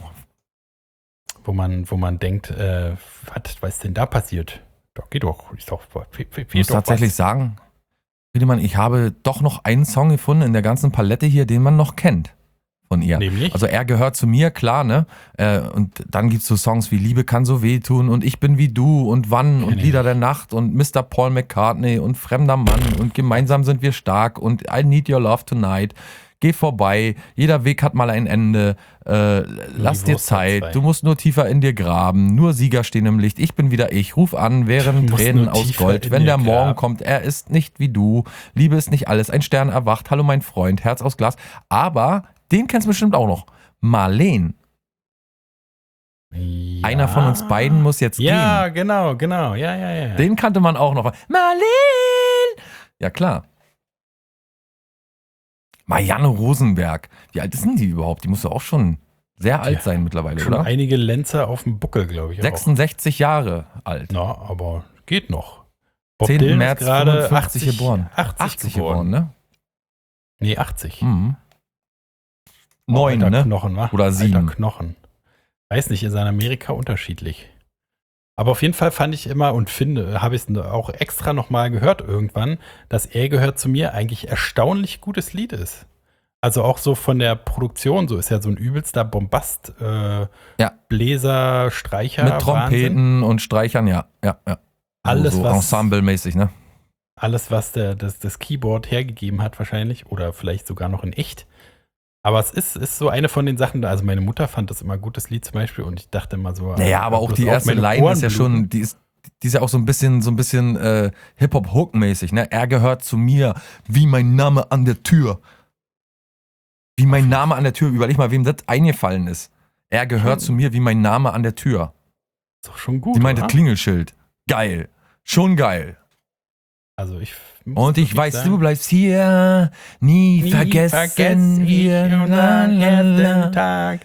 Wo man denkt, was ist denn da passiert? Da geht doch, ich muss tatsächlich sagen, Friedemann, ich habe doch noch einen Song gefunden in der ganzen Palette hier, den man noch kennt von ihr. Nämlich? Also er gehört zu mir, klar, ne? Und dann gibt es so Songs wie Liebe kann so wehtun und Ich bin wie du und Wann und Lieder der Nacht und Mr. Paul McCartney und Fremder Mann und Gemeinsam sind wir stark und I Need Your Love Tonight. Geh vorbei, jeder Weg hat mal ein Ende, lass dir Zeit, du musst nur tiefer in dir graben, nur Sieger stehen im Licht, ich bin wieder ich, ruf an, wären Tränen aus Gold, wenn der Morgen kommt, er ist nicht wie du, Liebe ist nicht alles, ein Stern erwacht, hallo mein Freund, Herz aus Glas, aber den kennst du bestimmt auch noch, Marleen. Ja. Einer von uns beiden muss jetzt gehen. Ja, genau, ja. Den kannte man auch noch. Marleen! Ja, klar. Marianne Rosenberg. Wie alt ist denn die überhaupt? Die muss doch auch schon sehr alt sein mittlerweile, schon oder? Einige Lenzer auf dem Buckel, glaube ich. 66 auch. Jahre alt. Na, aber geht noch. Bob 10. Dylan März gerade 85 geboren. 80 geboren, ne? Nee, 80. 9, ne? Knochen, wa? Oder 7. Alter Knochen. Weiß nicht, ist in Amerika unterschiedlich. Aber auf jeden Fall fand ich immer und finde, habe ich es auch extra nochmal gehört irgendwann, dass Er gehört zu mir eigentlich erstaunlich gutes Lied ist. Also auch so von der Produktion, so ist ja so ein übelster Bombast, Bläser, Streicher. Mit Trompeten Wahnsinn. Und Streichern, ja. Alles, so Ensemble-mäßig, ne? Alles, was das Keyboard hergegeben hat wahrscheinlich oder vielleicht sogar noch in echt. Aber es ist so eine von den Sachen, also meine Mutter fand das immer gutes Lied zum Beispiel und ich dachte immer so. Naja, aber auch die erste Line ist ja schon, die ist ja auch so ein bisschen Hip-Hop-Hook-mäßig, ne? Er gehört zu mir, wie mein Name an der Tür. Wie mein Name an der Tür, überleg mal, wem das eingefallen ist. Er gehört zu mir, wie mein Name an der Tür. Ist doch schon gut, die meinte Klingelschild. Geil. Schon geil. Also und ich weiß, du bleibst hier, nie vergessen wir unseren ersten Tag.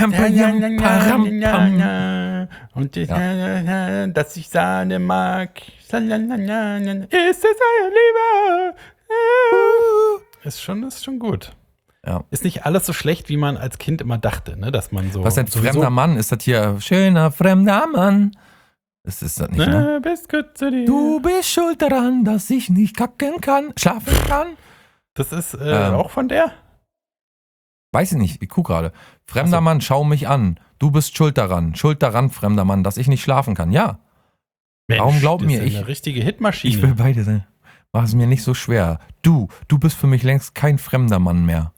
Und dass ich Sahne mag, ist es eine Liebe. Ist schon gut. Ja. Ist nicht alles so schlecht, wie man als Kind immer dachte, ne? Dass man so. Was ein fremder Mann? Ist das hier schöner fremder Mann? Das ist das nicht, ne? Bist gut zu dir. Du bist schuld daran, dass ich nicht kacken kann, schlafen kann. Das ist auch von der? Weiß ich nicht, ich guck gerade. Fremder Mann, schau mich an. Du bist schuld daran, fremder Mann, dass ich nicht schlafen kann. Ja. Mensch, warum glaub mir, das ist eine richtige Hitmaschine. Ich will beide sein. Mach es mir nicht so schwer. Du bist für mich längst kein fremder Mann mehr.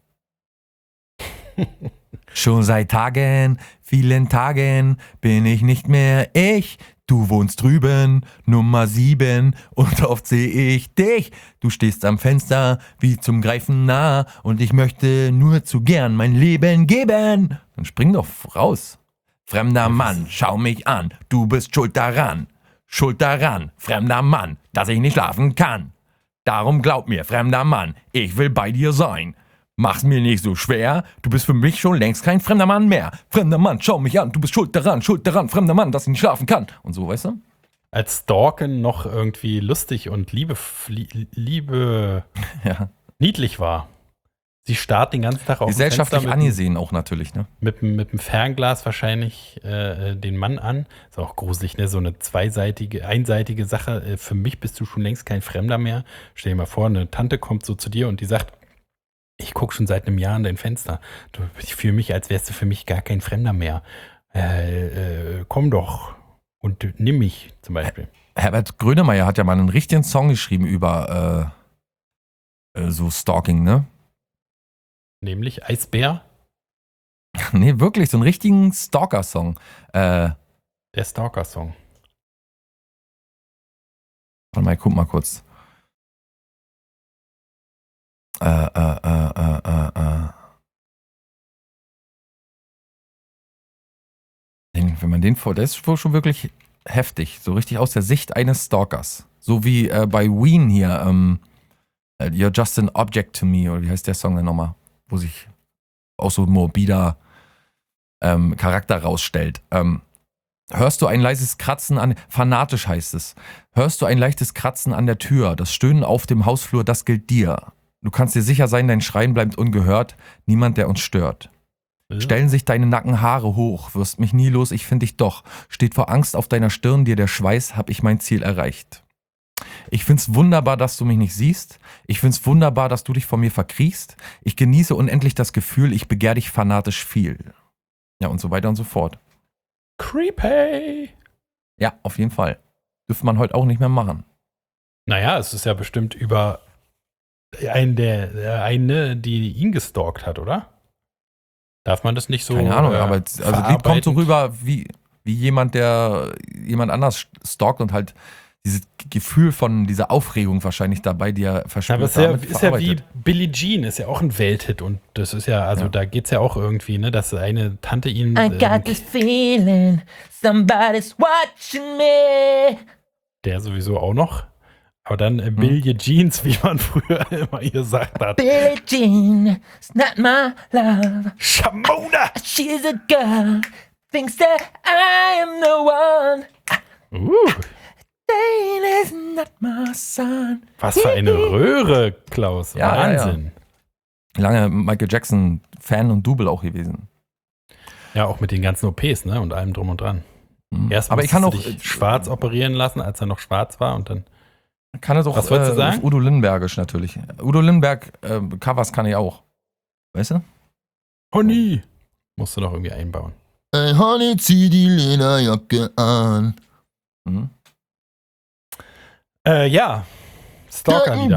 Schon seit Tagen, vielen Tagen bin ich nicht mehr ich. Du wohnst drüben, Nummer 7 und oft sehe ich dich. Du stehst am Fenster, wie zum Greifen nah und ich möchte nur zu gern mein Leben geben. Dann spring doch raus. Fremder Mann, schau mich an, du bist schuld daran, fremder Mann, dass ich nicht schlafen kann. Darum glaub mir, fremder Mann, ich will bei dir sein. Mach's mir nicht so schwer, du bist für mich schon längst kein fremder Mann mehr. Fremder Mann, schau mich an, du bist schuld daran, fremder Mann, dass ich nicht schlafen kann. Und so, weißt du? Als Stalken noch irgendwie lustig und niedlich war. Sie starrt den ganzen Tag auf dem Fenster. Gesellschaftlich angesehen auch natürlich, ne? Mit dem Fernglas wahrscheinlich den Mann an. Ist auch gruselig, ne? So eine einseitige Sache. Für mich bist du schon längst kein Fremder mehr. Stell dir mal vor, eine Tante kommt so zu dir und die sagt, ich gucke schon seit einem Jahr an dein Fenster. Ich fühle mich, als wärst du für mich gar kein Fremder mehr. Komm doch und nimm mich zum Beispiel. Herbert Grönemeyer hat ja mal einen richtigen Song geschrieben über so Stalking, ne? Nämlich Eisbär? Nee, wirklich, so einen richtigen Stalker-Song. Der Stalker-Song. Warte mal, guck mal kurz. Wenn man den vor, der ist schon wirklich heftig, so richtig aus der Sicht eines Stalkers. So wie bei Ween hier, You're Just an Object to Me, oder wie heißt der Song denn nochmal? Wo sich auch so ein morbider Charakter rausstellt. Hörst du ein leises Kratzen an, fanatisch heißt es, hörst du ein leichtes Kratzen an der Tür, das Stöhnen auf dem Hausflur, das gilt dir. Du kannst dir sicher sein, dein Schreien bleibt ungehört, niemand, der uns stört. Stellen sich deine Nackenhaare hoch, wirst mich nie los, ich find dich doch. Steht vor Angst auf deiner Stirn dir der Schweiß, hab ich mein Ziel erreicht. Ich find's wunderbar, dass du mich nicht siehst. Ich find's wunderbar, dass du dich vor mir verkriechst. Ich genieße unendlich das Gefühl, ich begehr dich fanatisch viel. Ja, und so weiter und so fort. Creepy! Ja, auf jeden Fall. Dürfte man heute auch nicht mehr machen. Naja, es ist ja bestimmt über eine, die ihn gestalkt hat, oder? Darf man das nicht so? Keine Ahnung, aber die kommt so rüber wie jemand, der jemand anders stalkt und halt dieses Gefühl von dieser Aufregung wahrscheinlich dabei, die er verspürt. Aber ist ja wie Billie Jean, ist ja auch ein Welthit und das ist ja, also da geht's ja auch irgendwie, ne, dass eine Tante ihn I got this feeling, somebody's watching me. Der sowieso auch noch. Aber dann Billie Jeans, wie man früher immer gesagt hat. Billie Jean, it's not my love. Shamona! She's a girl, thinks that I am the one. Is not my son. Was für eine Röhre, Klaus. Ja, Wahnsinn. Ja. Lange Michael Jackson-Fan und Double auch gewesen. Ja, auch mit den ganzen OPs, ne? Und allem drum und dran. Erst aber ich kann auch dich schwarz operieren lassen, als er noch schwarz war und dann. Kann er doch was wolltest du sagen? Udo Lindenbergisch natürlich. Udo Lindenberg Covers kann ich auch. Weißt du? Honey! Musst du noch irgendwie einbauen. Hey Honey, zieh die Lederjacke an. Ja. Stalker-Lieder.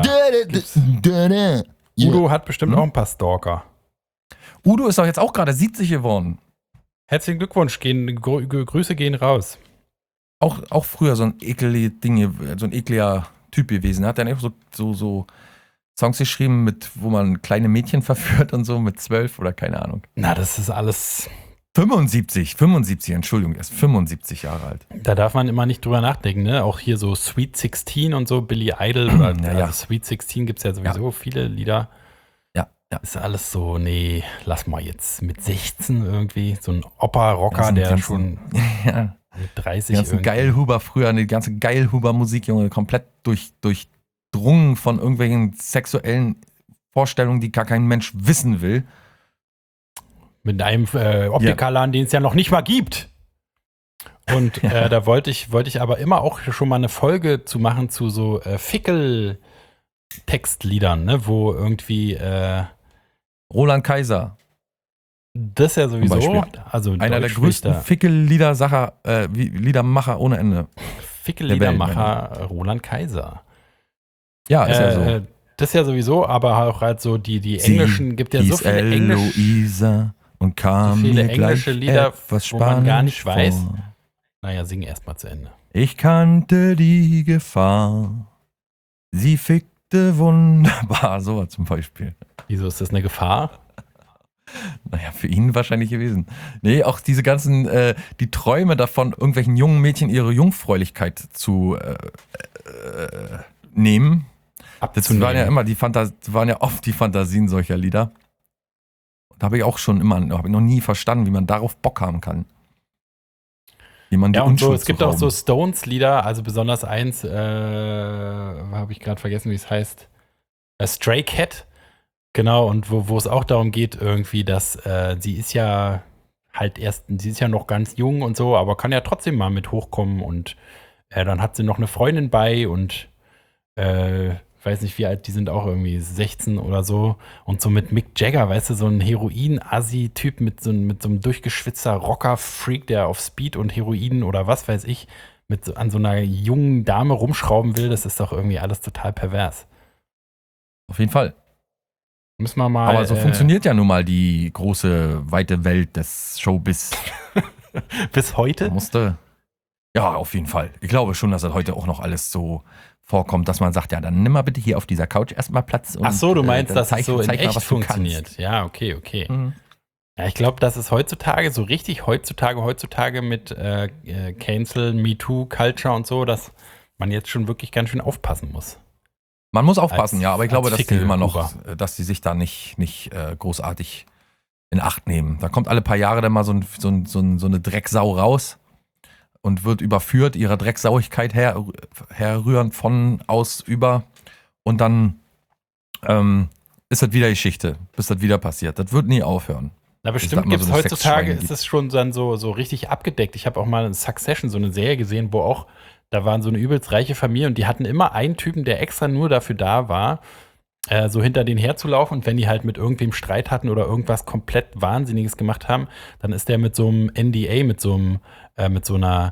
Udo hat bestimmt auch ein paar Stalker. Udo ist doch jetzt auch gerade 70 geworden. Herzlichen Glückwunsch, Grüße gehen raus. Auch früher so ein ekliger Typ gewesen. Er hat dann auch so Songs geschrieben, wo man kleine Mädchen verführt und so mit 12 oder keine Ahnung. Na, das ist alles 75, Entschuldigung, er ist 75 Jahre alt. Da darf man immer nicht drüber nachdenken, ne? Auch hier so Sweet 16 und so, Billy Idol oder ja. Sweet 16 gibt es ja sowieso viele Lieder. Ja. Ist alles so, nee, lass mal jetzt mit 16 irgendwie, so ein Opa-Rocker, der schon mit 30 die ganzen Geilhuber früher, die ganze Geilhuber-Musik, Junge, komplett durchdrungen von irgendwelchen sexuellen Vorstellungen, die gar kein Mensch wissen will. Mit einem Optikerladen, den es ja noch nicht mal gibt. Und da wollte ich aber immer auch schon mal eine Folge zu machen zu so Fickel-Textliedern, ne, wo irgendwie Roland Kaiser. Das ja sowieso. Also einer der größten Fickel-Liedermacher ohne Ende. Fickel-Liedermacher Roland Kaiser. Ja, ist ja so. Das ja sowieso, aber auch halt so die englischen, gibt ja so viele Luisa und kam so viele mir englische Lieder, wo man gar nicht weiß. Vor. Naja, sing erst mal zu Ende. Ich kannte die Gefahr. Sie fickte wunderbar. So zum Beispiel. Wieso ist das eine Gefahr? Naja, für ihn wahrscheinlich gewesen. Nee, auch diese ganzen, die Träume davon, irgendwelchen jungen Mädchen ihre Jungfräulichkeit zu nehmen. Das waren ja immer waren ja oft die Fantasien solcher Lieder. Da habe ich auch schon habe ich noch nie verstanden, wie man darauf Bock haben kann. Ja, und so, es gibt auch so Stones-Lieder, also besonders eins, habe ich gerade vergessen, wie es heißt. Stray Cat. Genau, und wo es auch darum geht, irgendwie, dass sie ist ja noch ganz jung und so, aber kann ja trotzdem mal mit hochkommen und dann hat sie noch eine Freundin bei und weiß nicht, wie alt die sind, auch irgendwie 16 oder so. Und so mit Mick Jagger, weißt du, so ein Heroin-Assi-Typ mit so einem durchgeschwitzter Rocker-Freak, der auf Speed und Heroin oder was weiß ich, an so einer jungen Dame rumschrauben will, das ist doch irgendwie alles total pervers. Auf jeden Fall. Müssen wir mal. Aber so funktioniert ja nun mal die große, weite Welt des Showbiz. Bis heute? Ja, auf jeden Fall. Ich glaube schon, dass das heute auch noch alles so vorkommt, dass man sagt, ja, dann nimm mal bitte hier auf dieser Couch erstmal Platz. Und, ach so, du meinst, dass es so in echt mal, funktioniert. Ja, okay. Mhm. Ja, ich glaube, dass es heutzutage so richtig heutzutage mit Cancel, MeToo, Culture und so, dass man jetzt schon wirklich ganz schön aufpassen muss. Man muss aufpassen, ja, aber ich glaube, dass die immer noch, dass die sich da nicht großartig in Acht nehmen. Da kommt alle paar Jahre dann mal so eine Drecksau raus und wird überführt, ihrer Drecksauigkeit herrühren von aus über und dann ist das wieder Geschichte, bis das wieder passiert. Das wird nie aufhören. Na, bestimmt gibt es heutzutage, ist es schon dann so richtig abgedeckt. Ich habe auch mal in Succession so eine Serie gesehen, wo auch, da waren so eine übelst reiche Familie und die hatten immer einen Typen, der extra nur dafür da war, so hinter denen herzulaufen, und wenn die halt mit irgendwem Streit hatten oder irgendwas komplett Wahnsinniges gemacht haben, dann ist der mit so einem NDA, mit so einer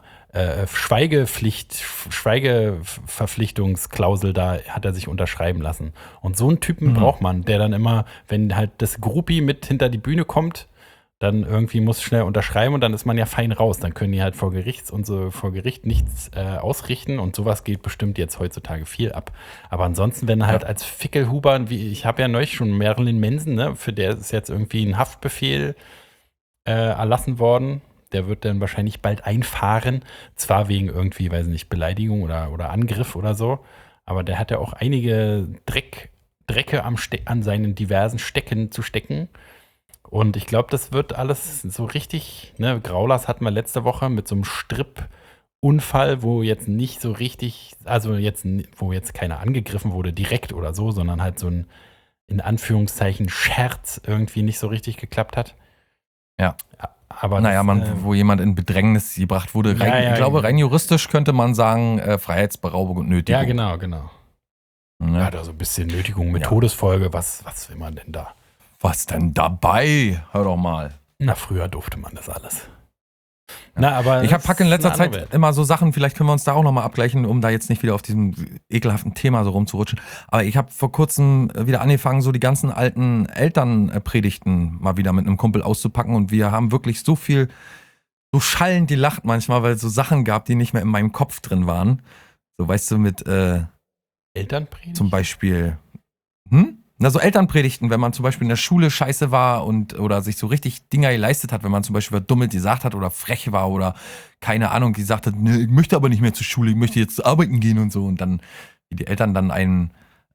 Schweigeverpflichtungsklausel, da hat er sich unterschreiben lassen. Und so einen Typen braucht man, der dann immer, wenn halt das Groupie mit hinter die Bühne kommt, dann irgendwie muss schnell unterschreiben und dann ist man ja fein raus. Dann können die halt vor Gericht nichts ausrichten und sowas geht bestimmt jetzt heutzutage viel ab. Aber ansonsten, wenn halt als Fickelhuber, ich habe ja neulich schon Marilyn Manson, ne, für der ist jetzt irgendwie ein Haftbefehl erlassen worden. Der wird dann wahrscheinlich bald einfahren. Zwar wegen irgendwie, weiß nicht, Beleidigung oder Angriff oder so, aber der hat ja auch einige Drecke an seinen diversen Stecken zu stecken. Und ich glaube, das wird alles so richtig, ne, Graulas hatten wir letzte Woche mit so einem Strip-Unfall, wo jetzt nicht so richtig, wo jetzt keiner angegriffen wurde direkt oder so, sondern halt so ein, in Anführungszeichen, Scherz irgendwie nicht so richtig geklappt hat. Ja. Aber wo jemand in Bedrängnis gebracht wurde. Ich glaube, rein juristisch könnte man sagen, Freiheitsberaubung und Nötigung. Ja, genau. Ja, da so ein bisschen Nötigung mit Todesfolge, was will man denn da? Was denn dabei? Hör doch mal. Na, früher durfte man das alles. Na, aber ich packe in letzter Zeit immer so Sachen, vielleicht können wir uns da auch nochmal abgleichen, um da jetzt nicht wieder auf diesem ekelhaften Thema so rumzurutschen. Aber ich habe vor kurzem wieder angefangen, so die ganzen alten Elternpredigten mal wieder mit einem Kumpel auszupacken und wir haben wirklich so so schallend gelacht manchmal, weil es so Sachen gab, die nicht mehr in meinem Kopf drin waren. So, weißt du, mit Elternpredigt? Zum Beispiel, so Elternpredigten, wenn man zum Beispiel in der Schule scheiße war oder sich so richtig Dinger geleistet hat, wenn man zum Beispiel verdummelt gesagt hat oder frech war oder keine Ahnung, gesagt hat, ne, ich möchte aber nicht mehr zur Schule, ich möchte jetzt arbeiten gehen und so und dann die Eltern dann einen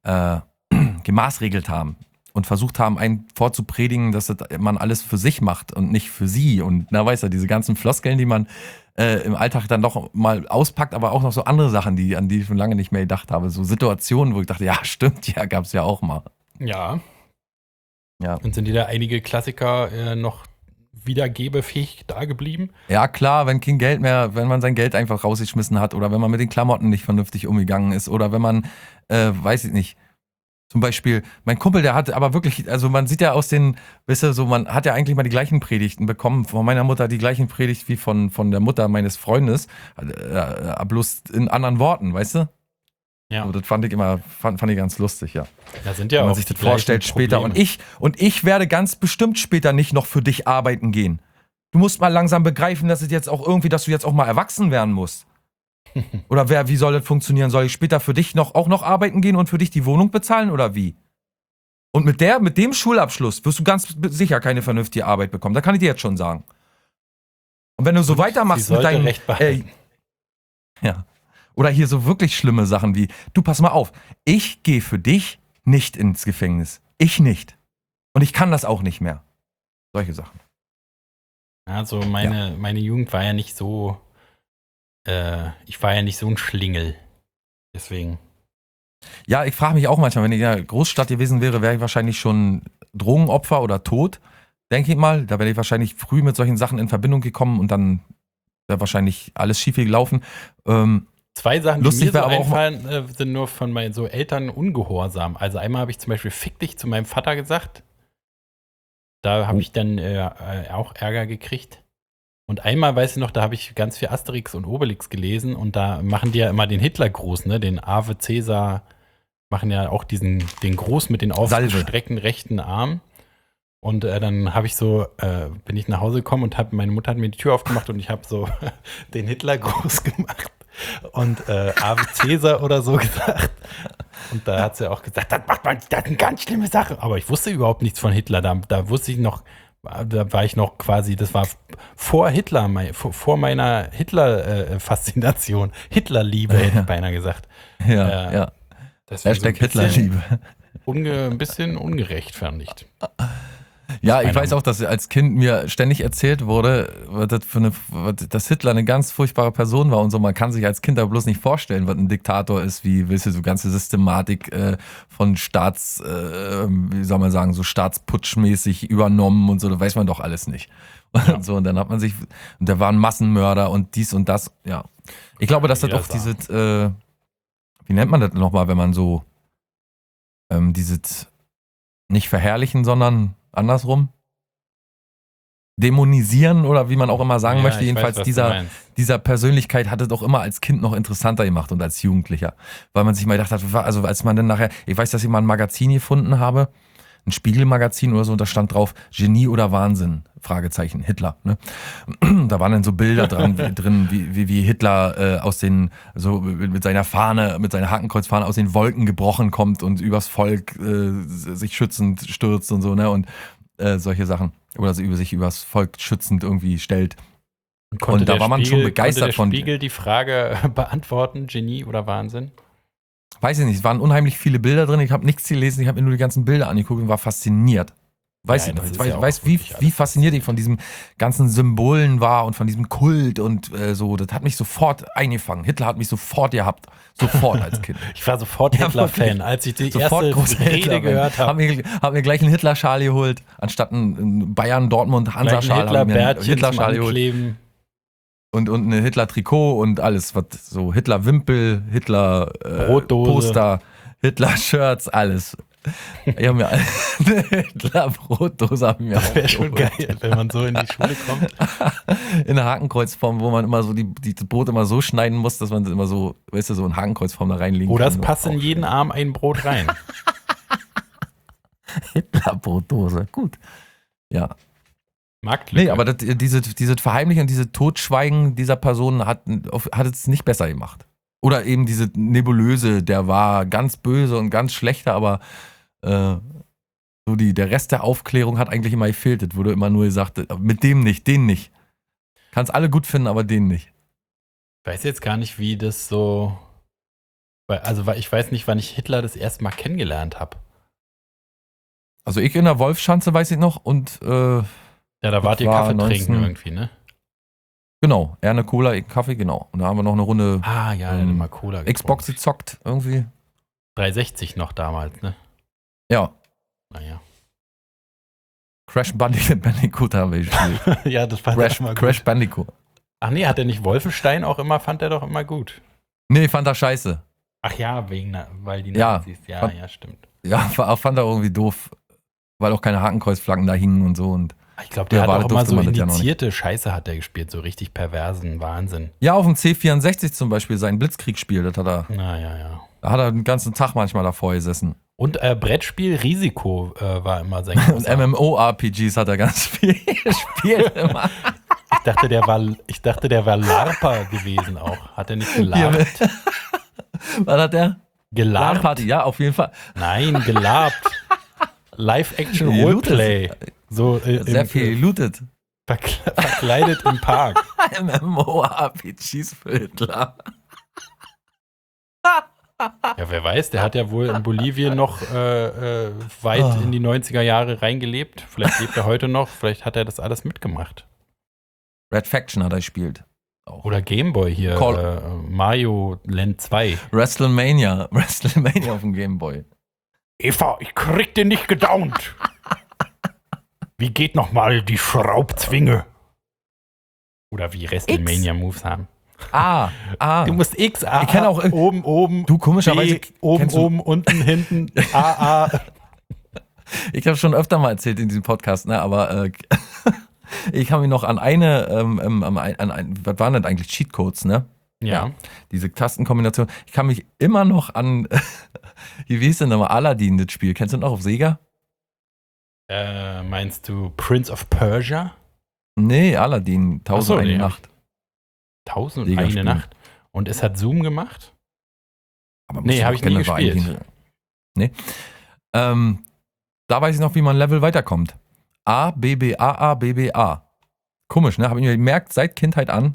gemaßregelt haben und versucht haben, einen vorzupredigen, dass man alles für sich macht und nicht für sie und na weißt du, diese ganzen Floskeln, die man im Alltag dann doch mal auspackt, aber auch noch so andere Sachen, an die ich schon lange nicht mehr gedacht habe, so Situationen, wo ich dachte, ja stimmt, ja gab's ja auch mal. Ja. Und sind dir da einige Klassiker noch wiedergebefähig da geblieben? Ja, klar, wenn kein Geld mehr, wenn man sein Geld einfach rausgeschmissen hat oder wenn man mit den Klamotten nicht vernünftig umgegangen ist oder wenn man, weiß ich nicht, zum Beispiel, mein Kumpel, der hat aber wirklich, also man sieht ja aus den, weißt du, so, man hat ja eigentlich mal die gleichen Predigten bekommen, von meiner Mutter die gleichen Predigt wie von der Mutter meines Freundes, bloß in anderen Worten, weißt du? Ja. Also das fand ich ganz lustig, ja. Da sind ja wenn man auch sich das vorstellt später. Und ich werde ganz bestimmt später nicht noch für dich arbeiten gehen. Du musst mal langsam begreifen, dass du jetzt auch mal erwachsen werden musst. Oder wie soll das funktionieren? Soll ich später für dich auch noch arbeiten gehen und für dich die Wohnung bezahlen oder wie? Und mit dem Schulabschluss wirst du ganz sicher keine vernünftige Arbeit bekommen. Da kann ich dir jetzt schon sagen. Und wenn du so weitermachst mit deinem oder hier so wirklich schlimme Sachen wie, du pass mal auf, ich gehe für dich nicht ins Gefängnis. Ich nicht. Und ich kann das auch nicht mehr. Solche Sachen. Also meine Jugend war ja nicht so, ich war ja nicht so ein Schlingel. Deswegen. Ja, ich frage mich auch manchmal, wenn ich in der Großstadt gewesen wäre, wäre ich wahrscheinlich schon Drogenopfer oder tot, denke ich mal. Da wäre ich wahrscheinlich früh mit solchen Sachen in Verbindung gekommen und dann wäre wahrscheinlich alles schief gelaufen. Zwei Sachen, die mir so einfallen, sind nur von meinen so Eltern ungehorsam. Also einmal habe ich zum Beispiel Fick dich zu meinem Vater gesagt. Da habe ich dann auch Ärger gekriegt. Und einmal, weiß ich noch, da habe ich ganz viel Asterix und Obelix gelesen und da machen die ja immer den Hitlergruß, ne? Den Ave Caesar machen ja auch den Gruß mit den ausgestreckten rechten Arm. Und dann bin ich nach Hause gekommen und meine Mutter hat mir die Tür aufgemacht und ich habe so den Hitlergruß gemacht und Ave Cäsar oder so gesagt. Und da hat sie auch gesagt, das ist eine ganz schlimme Sache. Aber ich wusste überhaupt nichts von Hitler. Da wusste ich noch, da war ich noch quasi, das war vor Hitler, vor meiner Hitler-Faszination. Hitlerliebe, hätte ich beinahe gesagt. Ja. Hashtag Hitlerliebe. Ein bisschen ungerecht, fand ich. Ja, ich weiß auch, dass als Kind mir ständig erzählt wurde, dass Hitler eine ganz furchtbare Person war und so. Man kann sich als Kind aber bloß nicht vorstellen, was ein Diktator ist, wie willst du so ganze Systematik von wie soll man sagen, so staatsputschmäßig übernommen und so, das weiß man doch alles nicht. Ja. Und so, und dann hat man sich, und da waren Massenmörder und dies und das, ja. Ich glaube, dass das auch dieses, wie nennt man das nochmal, wenn man so dieses nicht verherrlichen, sondern andersrum dämonisieren oder wie man auch immer sagen möchte. Jedenfalls weiß, dieser Persönlichkeit hat es doch immer als Kind noch interessanter gemacht und als Jugendlicher. Weil man sich mal gedacht hat, also als man dann nachher, ich weiß, dass ich mal ein Magazin gefunden habe, ein Spiegelmagazin oder so, und da stand drauf, Genie oder Wahnsinn, Fragezeichen, Hitler. Ne? Da waren dann so Bilder drin, wie Hitler mit seiner Fahne, mit seiner Hakenkreuzfahne aus den Wolken gebrochen kommt und übers Volk sich schützend stürzt und so, ne? Und solche Sachen. Oder sich übers Volk schützend irgendwie stellt. Und da war man schon begeistert von. Konnte der Spiegel die Frage beantworten, Genie oder Wahnsinn? Weiß ich nicht, es waren unheimlich viele Bilder drin, ich habe nichts gelesen, ich habe mir nur die ganzen Bilder angeguckt und war fasziniert. Weiß wie fasziniert ich von diesen ganzen Symbolen war und von diesem Kult und so, das hat mich sofort eingefangen. Hitler hat mich sofort gehabt, sofort als Kind. Ich war sofort Hitler-Fan, als ich die erste Rede gehört habe. Hab mir gleich einen Hitler-Schal geholt, anstatt einen Bayern-Dortmund-Hansa-Schal. Hitler-Bärtchen ankleben. Und ein Hitler-Trikot und alles, was so Hitler-Wimpel, Hitler-Poster, Hitler-Shirts, alles. Ich habe mir eine Hitler-Brotdose. Das wäre schon geil, wenn man so in die Schule kommt. In einer Hakenkreuzform, wo man immer so die Brot immer so schneiden muss, dass man immer so, weißt du, so in Hakenkreuzform da reinlegen kann. Oder es passt in jeden Arm ein Brot rein. Hitler-Brotdose, gut. Ja. Marktlücke. Nee, aber diese Verheimlichen und diese Totschweigen dieser Person hat es nicht besser gemacht. Oder eben diese Nebulöse, der war ganz böse und ganz schlechter, aber der Rest der Aufklärung hat eigentlich immer gefehlt. Es wurde immer nur gesagt, mit dem nicht, den nicht. Kannst alle gut finden, aber den nicht. Ich weiß jetzt gar nicht, wie das so. Weil ich weiß nicht, wann ich Hitler das erste Mal kennengelernt habe. Also ich in der Wolfschanze weiß ich noch und ja, da wart ihr Kaffee trinken irgendwie, ne? Genau, er eine Cola, ich einen Kaffee, genau. Und da haben wir noch eine Runde mal Cola Xbox gezockt irgendwie. 360 noch damals, ne? Ja. Naja. Crash Bandicoot haben wir gespielt. Ja, das fand er immer gut. Crash Bandicoot. Ach nee, hat er nicht Wolfenstein auch immer, fand er doch immer gut. Nee, fand er scheiße. Ach ja, weil die Nazis, ja, stimmt. Ja, fand er irgendwie doof, weil auch keine Hakenkreuzflaggen da hingen und so und ich glaube, der hat auch immer so indizierte Scheiße hat er gespielt, so richtig perversen Wahnsinn. Ja, auf dem C64 zum Beispiel, sein Blitzkriegsspiel, das hat er. Ja. Da hat er den ganzen Tag manchmal davor gesessen. Und Brettspiel Risiko war immer sein großer. Und MMORPGs hat er ganz viel gespielt immer. Ich dachte, der war LARPer gewesen auch. Hat er nicht gelarpt? Was hat der? Gelarpt? LARP, ja, auf jeden Fall. Nein, gelarpt. Live-Action-Roleplay. So, sehr viel gelootet. Verkleidet im Park. MMORPGs für Hitler. Ja, wer weiß, der hat ja wohl in Bolivien noch weit in die 90er Jahre reingelebt. Vielleicht lebt er heute noch, vielleicht hat er das alles mitgemacht. Red Faction hat er gespielt. Auch. Oder Gameboy hier, Mario Land 2. WrestleMania auf dem Gameboy. Eva, ich krieg den nicht gedownt. Wie geht nochmal die Schraubzwinge? Oder wie WrestleMania-Moves haben. Du musst X, A, ich kenne auch oben, du komischerweise B, oben, unten, hinten, A. Ich habe schon öfter mal erzählt in diesem Podcast, ne, aber ich kann mich noch an was waren denn eigentlich Cheatcodes, ne? Ja. Diese Tastenkombination. Ich kann mich immer noch an Wie hieß denn nochmal Aladdin, das Spiel? Kennst du noch auf Sega? Meinst du Prince of Persia? Nee, Aladdin, 1001 Nacht. 1001 Nacht? Und es hat Zoom gemacht? Aber nee, habe ich nie gespielt. Nee. Da weiß ich noch, wie man Level weiterkommt. A, B, B, A, A, B, B, A. Komisch, ne? Habe ich mir gemerkt, seit Kindheit an.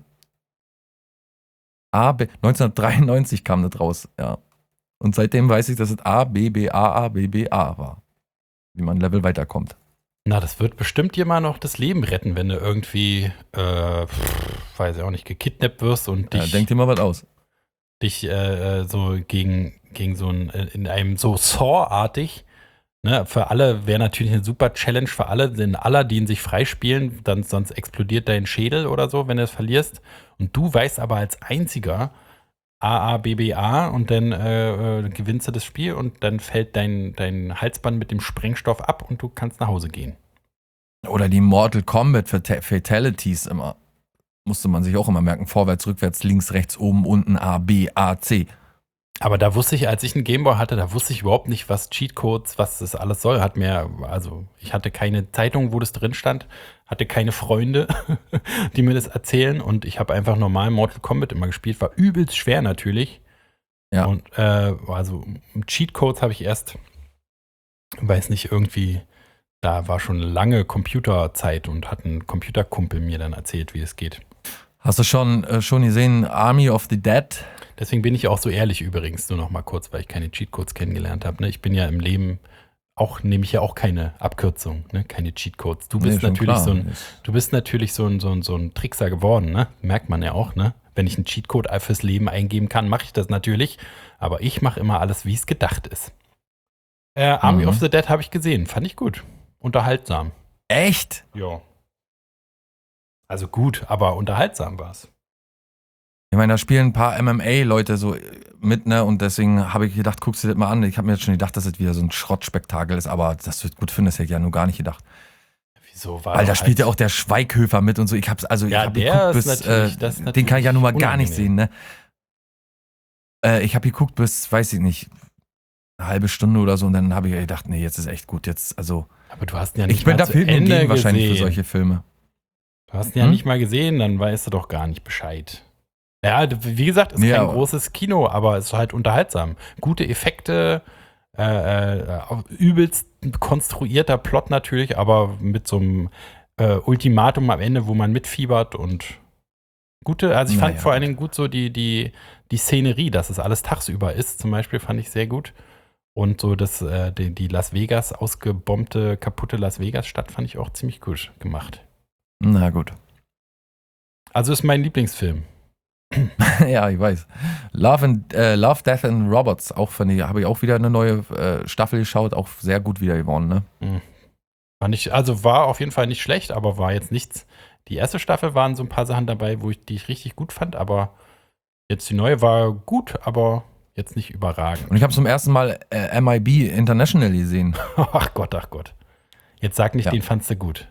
1993 kam das raus, ja. Und seitdem weiß ich, dass es A, B, B, A, A, B, B, A war. Wie man Level weiterkommt. Na, das wird bestimmt dir mal noch das Leben retten, wenn du irgendwie, weiß ich auch nicht, gekidnappt wirst und dich. Denk dir mal was aus. Dich so gegen so in einem so Saw-artig. Ne, für alle wäre natürlich eine super Challenge für alle, denn Aladdin sich freispielen, dann sonst explodiert dein Schädel oder so, wenn du es verlierst. Und du weißt aber als einziger A, B, B, A und dann gewinnst du das Spiel und dann fällt dein Halsband mit dem Sprengstoff ab und du kannst nach Hause gehen. Oder die Mortal Kombat Fatalities immer. Musste man sich auch immer merken. Vorwärts, rückwärts, links, rechts, oben, unten, A, B, A, C. Aber da wusste ich, als ich einen Gameboy hatte, da wusste ich überhaupt nicht, was Cheatcodes, was das alles soll. Ich hatte keine Zeitung, wo das drin stand, hatte keine Freunde, die mir das erzählen und ich habe einfach normal Mortal Kombat immer gespielt. War übelst schwer natürlich. Ja. Und Cheatcodes habe ich erst, weiß nicht, irgendwie, da war schon lange Computerzeit und hat ein Computerkumpel mir dann erzählt, wie es geht. Hast du schon gesehen Army of the Dead? Deswegen bin ich auch so ehrlich übrigens, nur noch mal kurz, weil ich keine Cheatcodes kennengelernt habe. Ne? Ich bin ja im Leben nehme ich ja auch keine Abkürzung, ne? Keine Cheatcodes. Du bist natürlich so ein Trickser geworden, ne? Merkt man ja auch, ne? Wenn ich einen Cheatcode fürs Leben eingeben kann, mache ich das natürlich. Aber ich mache immer alles, wie es gedacht ist. Army of the Dead habe ich gesehen. Fand ich gut. Unterhaltsam. Echt? Ja. Also gut, aber unterhaltsam war es. Ich meine, da spielen ein paar MMA-Leute so mit, ne? Und deswegen habe ich gedacht, guckst du das mal an. Ich habe mir jetzt schon gedacht, dass das wieder so ein Schrottspektakel ist, aber das wird gut finden, das hätte ich ja nur gar nicht gedacht. Wieso war Weil da spielt ja auch der Schweighöfer mit und so. Ich habe geguckt bis, den kann ich ja nun mal gar nicht sehen, ne? Ich habe geguckt bis, weiß ich nicht, eine halbe Stunde oder so und dann habe ich gedacht, nee, jetzt ist echt gut, jetzt, also. Aber du hast ihn ja nicht ich bin mal da viel gegen wahrscheinlich für solche Filme. Du hast ihn ja nicht mal gesehen, dann weißt du doch gar nicht Bescheid. Ja, wie gesagt, ist kein großes Kino, aber es ist halt unterhaltsam. Gute Effekte, übelst konstruierter Plot natürlich, aber mit so einem Ultimatum am Ende, wo man mitfiebert und ich fand vor allen Dingen gut so die Szenerie, dass es alles tagsüber ist, zum Beispiel, fand ich sehr gut. Und so die Las Vegas, ausgebombte, kaputte Las Vegas-Stadt fand ich auch ziemlich gut gemacht. Na gut. Also ist mein Lieblingsfilm. Ja, ich weiß. Love, Death and Robots, habe ich auch wieder eine neue Staffel geschaut, auch sehr gut wieder geworden, ne? War auf jeden Fall nicht schlecht, aber war jetzt nichts. Die erste Staffel waren so ein paar Sachen dabei, die ich richtig gut fand, aber jetzt die neue war gut, aber jetzt nicht überragend. Und ich habe zum ersten Mal MIB International gesehen. Ach Gott. Jetzt sag nicht, den fandst du gut.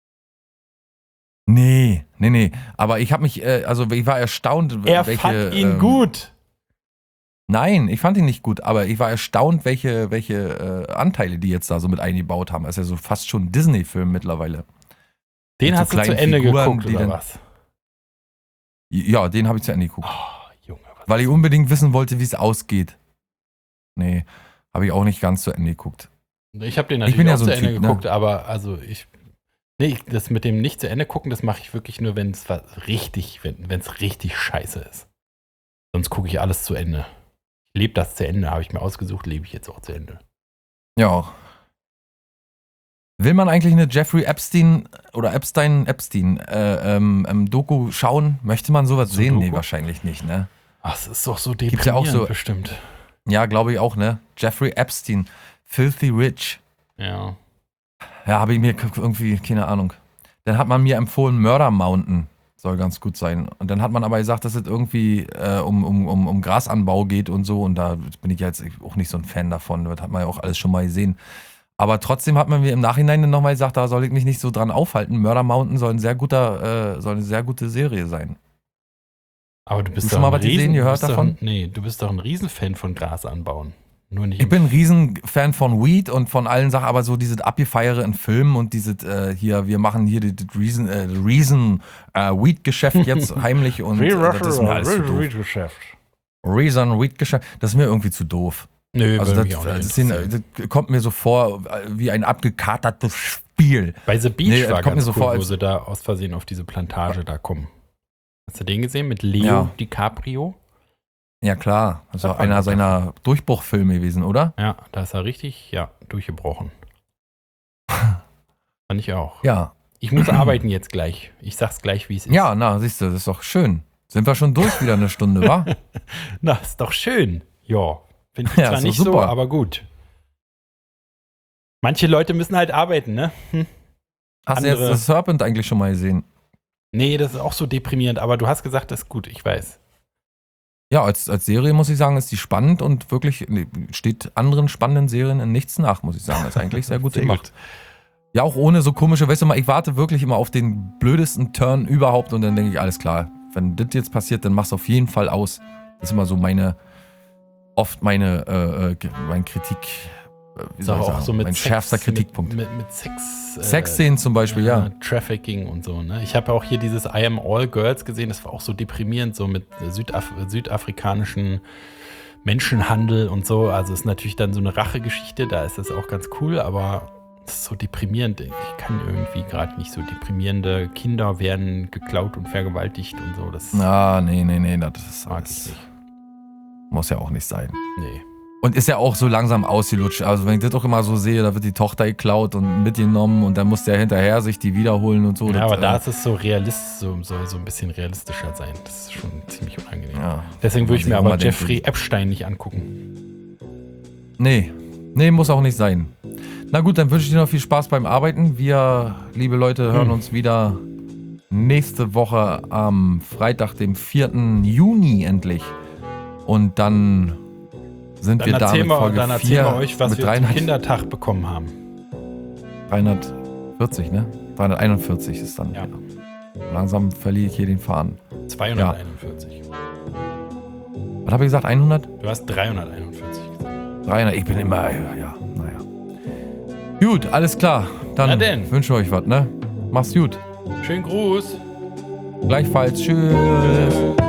Nee. Aber ich habe mich, ich war erstaunt, fand ihn gut. Nein, ich fand ihn nicht gut, aber ich war erstaunt, welche Anteile die jetzt da so mit eingebaut haben. Das ist ja so fast schon ein Disney-Film mittlerweile. Den hast du zu Ende geguckt, oder was? Ja, den habe ich zu Ende geguckt. Oh, Junge. Weil ich unbedingt wissen wollte, wie es ausgeht. Nee, habe ich auch nicht ganz zu Ende geguckt. Ich habe den natürlich auch zu Ende geguckt, ne? Aber das mit dem nicht zu Ende gucken, das mache ich wirklich nur, wenn es richtig scheiße ist. Sonst gucke ich alles zu Ende. Ich lebe das zu Ende, habe ich mir ausgesucht, lebe ich jetzt auch zu Ende. Ja. Will man eigentlich eine Jeffrey Epstein Doku schauen? Möchte man sowas sehen? Doku? Nee, wahrscheinlich nicht, ne? Ach, es ist doch so deprimierend. Gibt's ja auch so, bestimmt. Ja, glaube ich auch, ne? Jeffrey Epstein, Filthy Rich. Ja. Ja, habe ich mir irgendwie, keine Ahnung. Dann hat man mir empfohlen, Murder Mountain soll ganz gut sein. Und dann hat man aber gesagt, dass es irgendwie um Grasanbau geht und so. Und da bin ich jetzt auch nicht so ein Fan davon. Das hat man ja auch alles schon mal gesehen. Aber trotzdem hat man mir im Nachhinein dann nochmal gesagt, da soll ich mich nicht so dran aufhalten. Murder Mountain soll eine sehr gute Serie sein. Aber du bist doch mal was gesehen, gehört davon? Du bist doch ein Riesenfan von Gras anbauen. Nur nicht. Ich bin ein Riesenfan von Weed und von allen Sachen, aber so dieses Abgefeiere in Filmen und dieses wir machen hier das Reason Weed-Geschäft jetzt heimlich und das ist mir alles zu doof. Reason Weed-Geschäft, das ist mir irgendwie zu doof. Nö, also das kommt mir so vor wie ein abgekatertes Spiel. Bei The Beach war ganz cool, wo sie da aus Versehen auf diese Plantage da kommen. Hast du den gesehen mit Leo DiCaprio? Ja, klar. Das ist auch einer seiner Durchbruchfilme gewesen, oder? Ja, da ist er richtig, durchgebrochen. Fand ich auch. Ja. Ich muss arbeiten jetzt gleich. Ich sag's gleich, wie es ist. Ja, na, siehst du, das ist doch schön. Sind wir schon durch wieder eine Stunde, wa? Na, ist doch schön. Ja, finde ich zwar nicht super. So, aber gut. Manche Leute müssen halt arbeiten, ne? Hast du jetzt das Serpent eigentlich schon mal gesehen? Nee, das ist auch so deprimierend, aber du hast gesagt, das ist gut, ich weiß. Ja, als Serie muss ich sagen, ist die spannend und wirklich steht anderen spannenden Serien in nichts nach, muss ich sagen. Das ist eigentlich sehr gut gemacht. Ja, auch ohne so komische, weißt du mal, ich warte wirklich immer auf den blödesten Turn überhaupt und dann denke ich, alles klar, wenn das jetzt passiert, dann mach's auf jeden Fall aus. Das ist immer so mein Kritik, wie soll ich sagen, so mein schärfster Kritikpunkt. Mit Sexszenen zum Beispiel, ja. Trafficking und so, ne? Ich habe auch hier dieses I Am All Girls gesehen, das war auch so deprimierend, so mit südafrikanischen Menschenhandel und so. Also ist natürlich dann so eine Rachegeschichte, da ist das auch ganz cool, aber das ist so deprimierend. Ich kann irgendwie gerade nicht so deprimierende Kinder werden geklaut und vergewaltigt und so. Das nee, das ist alles. Muss ja auch nicht sein. Nee. Und ist ja auch so langsam ausgelutscht. Also wenn ich das doch immer so sehe, da wird die Tochter geklaut und mitgenommen und dann muss der hinterher sich die wiederholen und so. Ja, aber da ist es so so ein bisschen realistischer sein. Das ist schon ziemlich unangenehm. Ja. Deswegen würde ich mir aber Jeffrey Epstein nicht angucken. Nee, muss auch nicht sein. Na gut, dann wünsche ich dir noch viel Spaß beim Arbeiten. Wir, liebe Leute, hören uns wieder nächste Woche am Freitag, dem 4. Juni endlich. Und dann sind wir da mit Folge 4. Dann erzählen wir euch, was wir zum Kindertag bekommen haben. 340, ne? 341 ist dann. Ja. Langsam verliere ich hier den Faden. 241. Ja. Was habe ich gesagt? 100? Du hast 341 gesagt. 300, ich bin immer, naja. Gut, alles klar. Dann wünsche ich euch was, ne? Mach's gut. Schönen Gruß. Gleichfalls. Tschüss.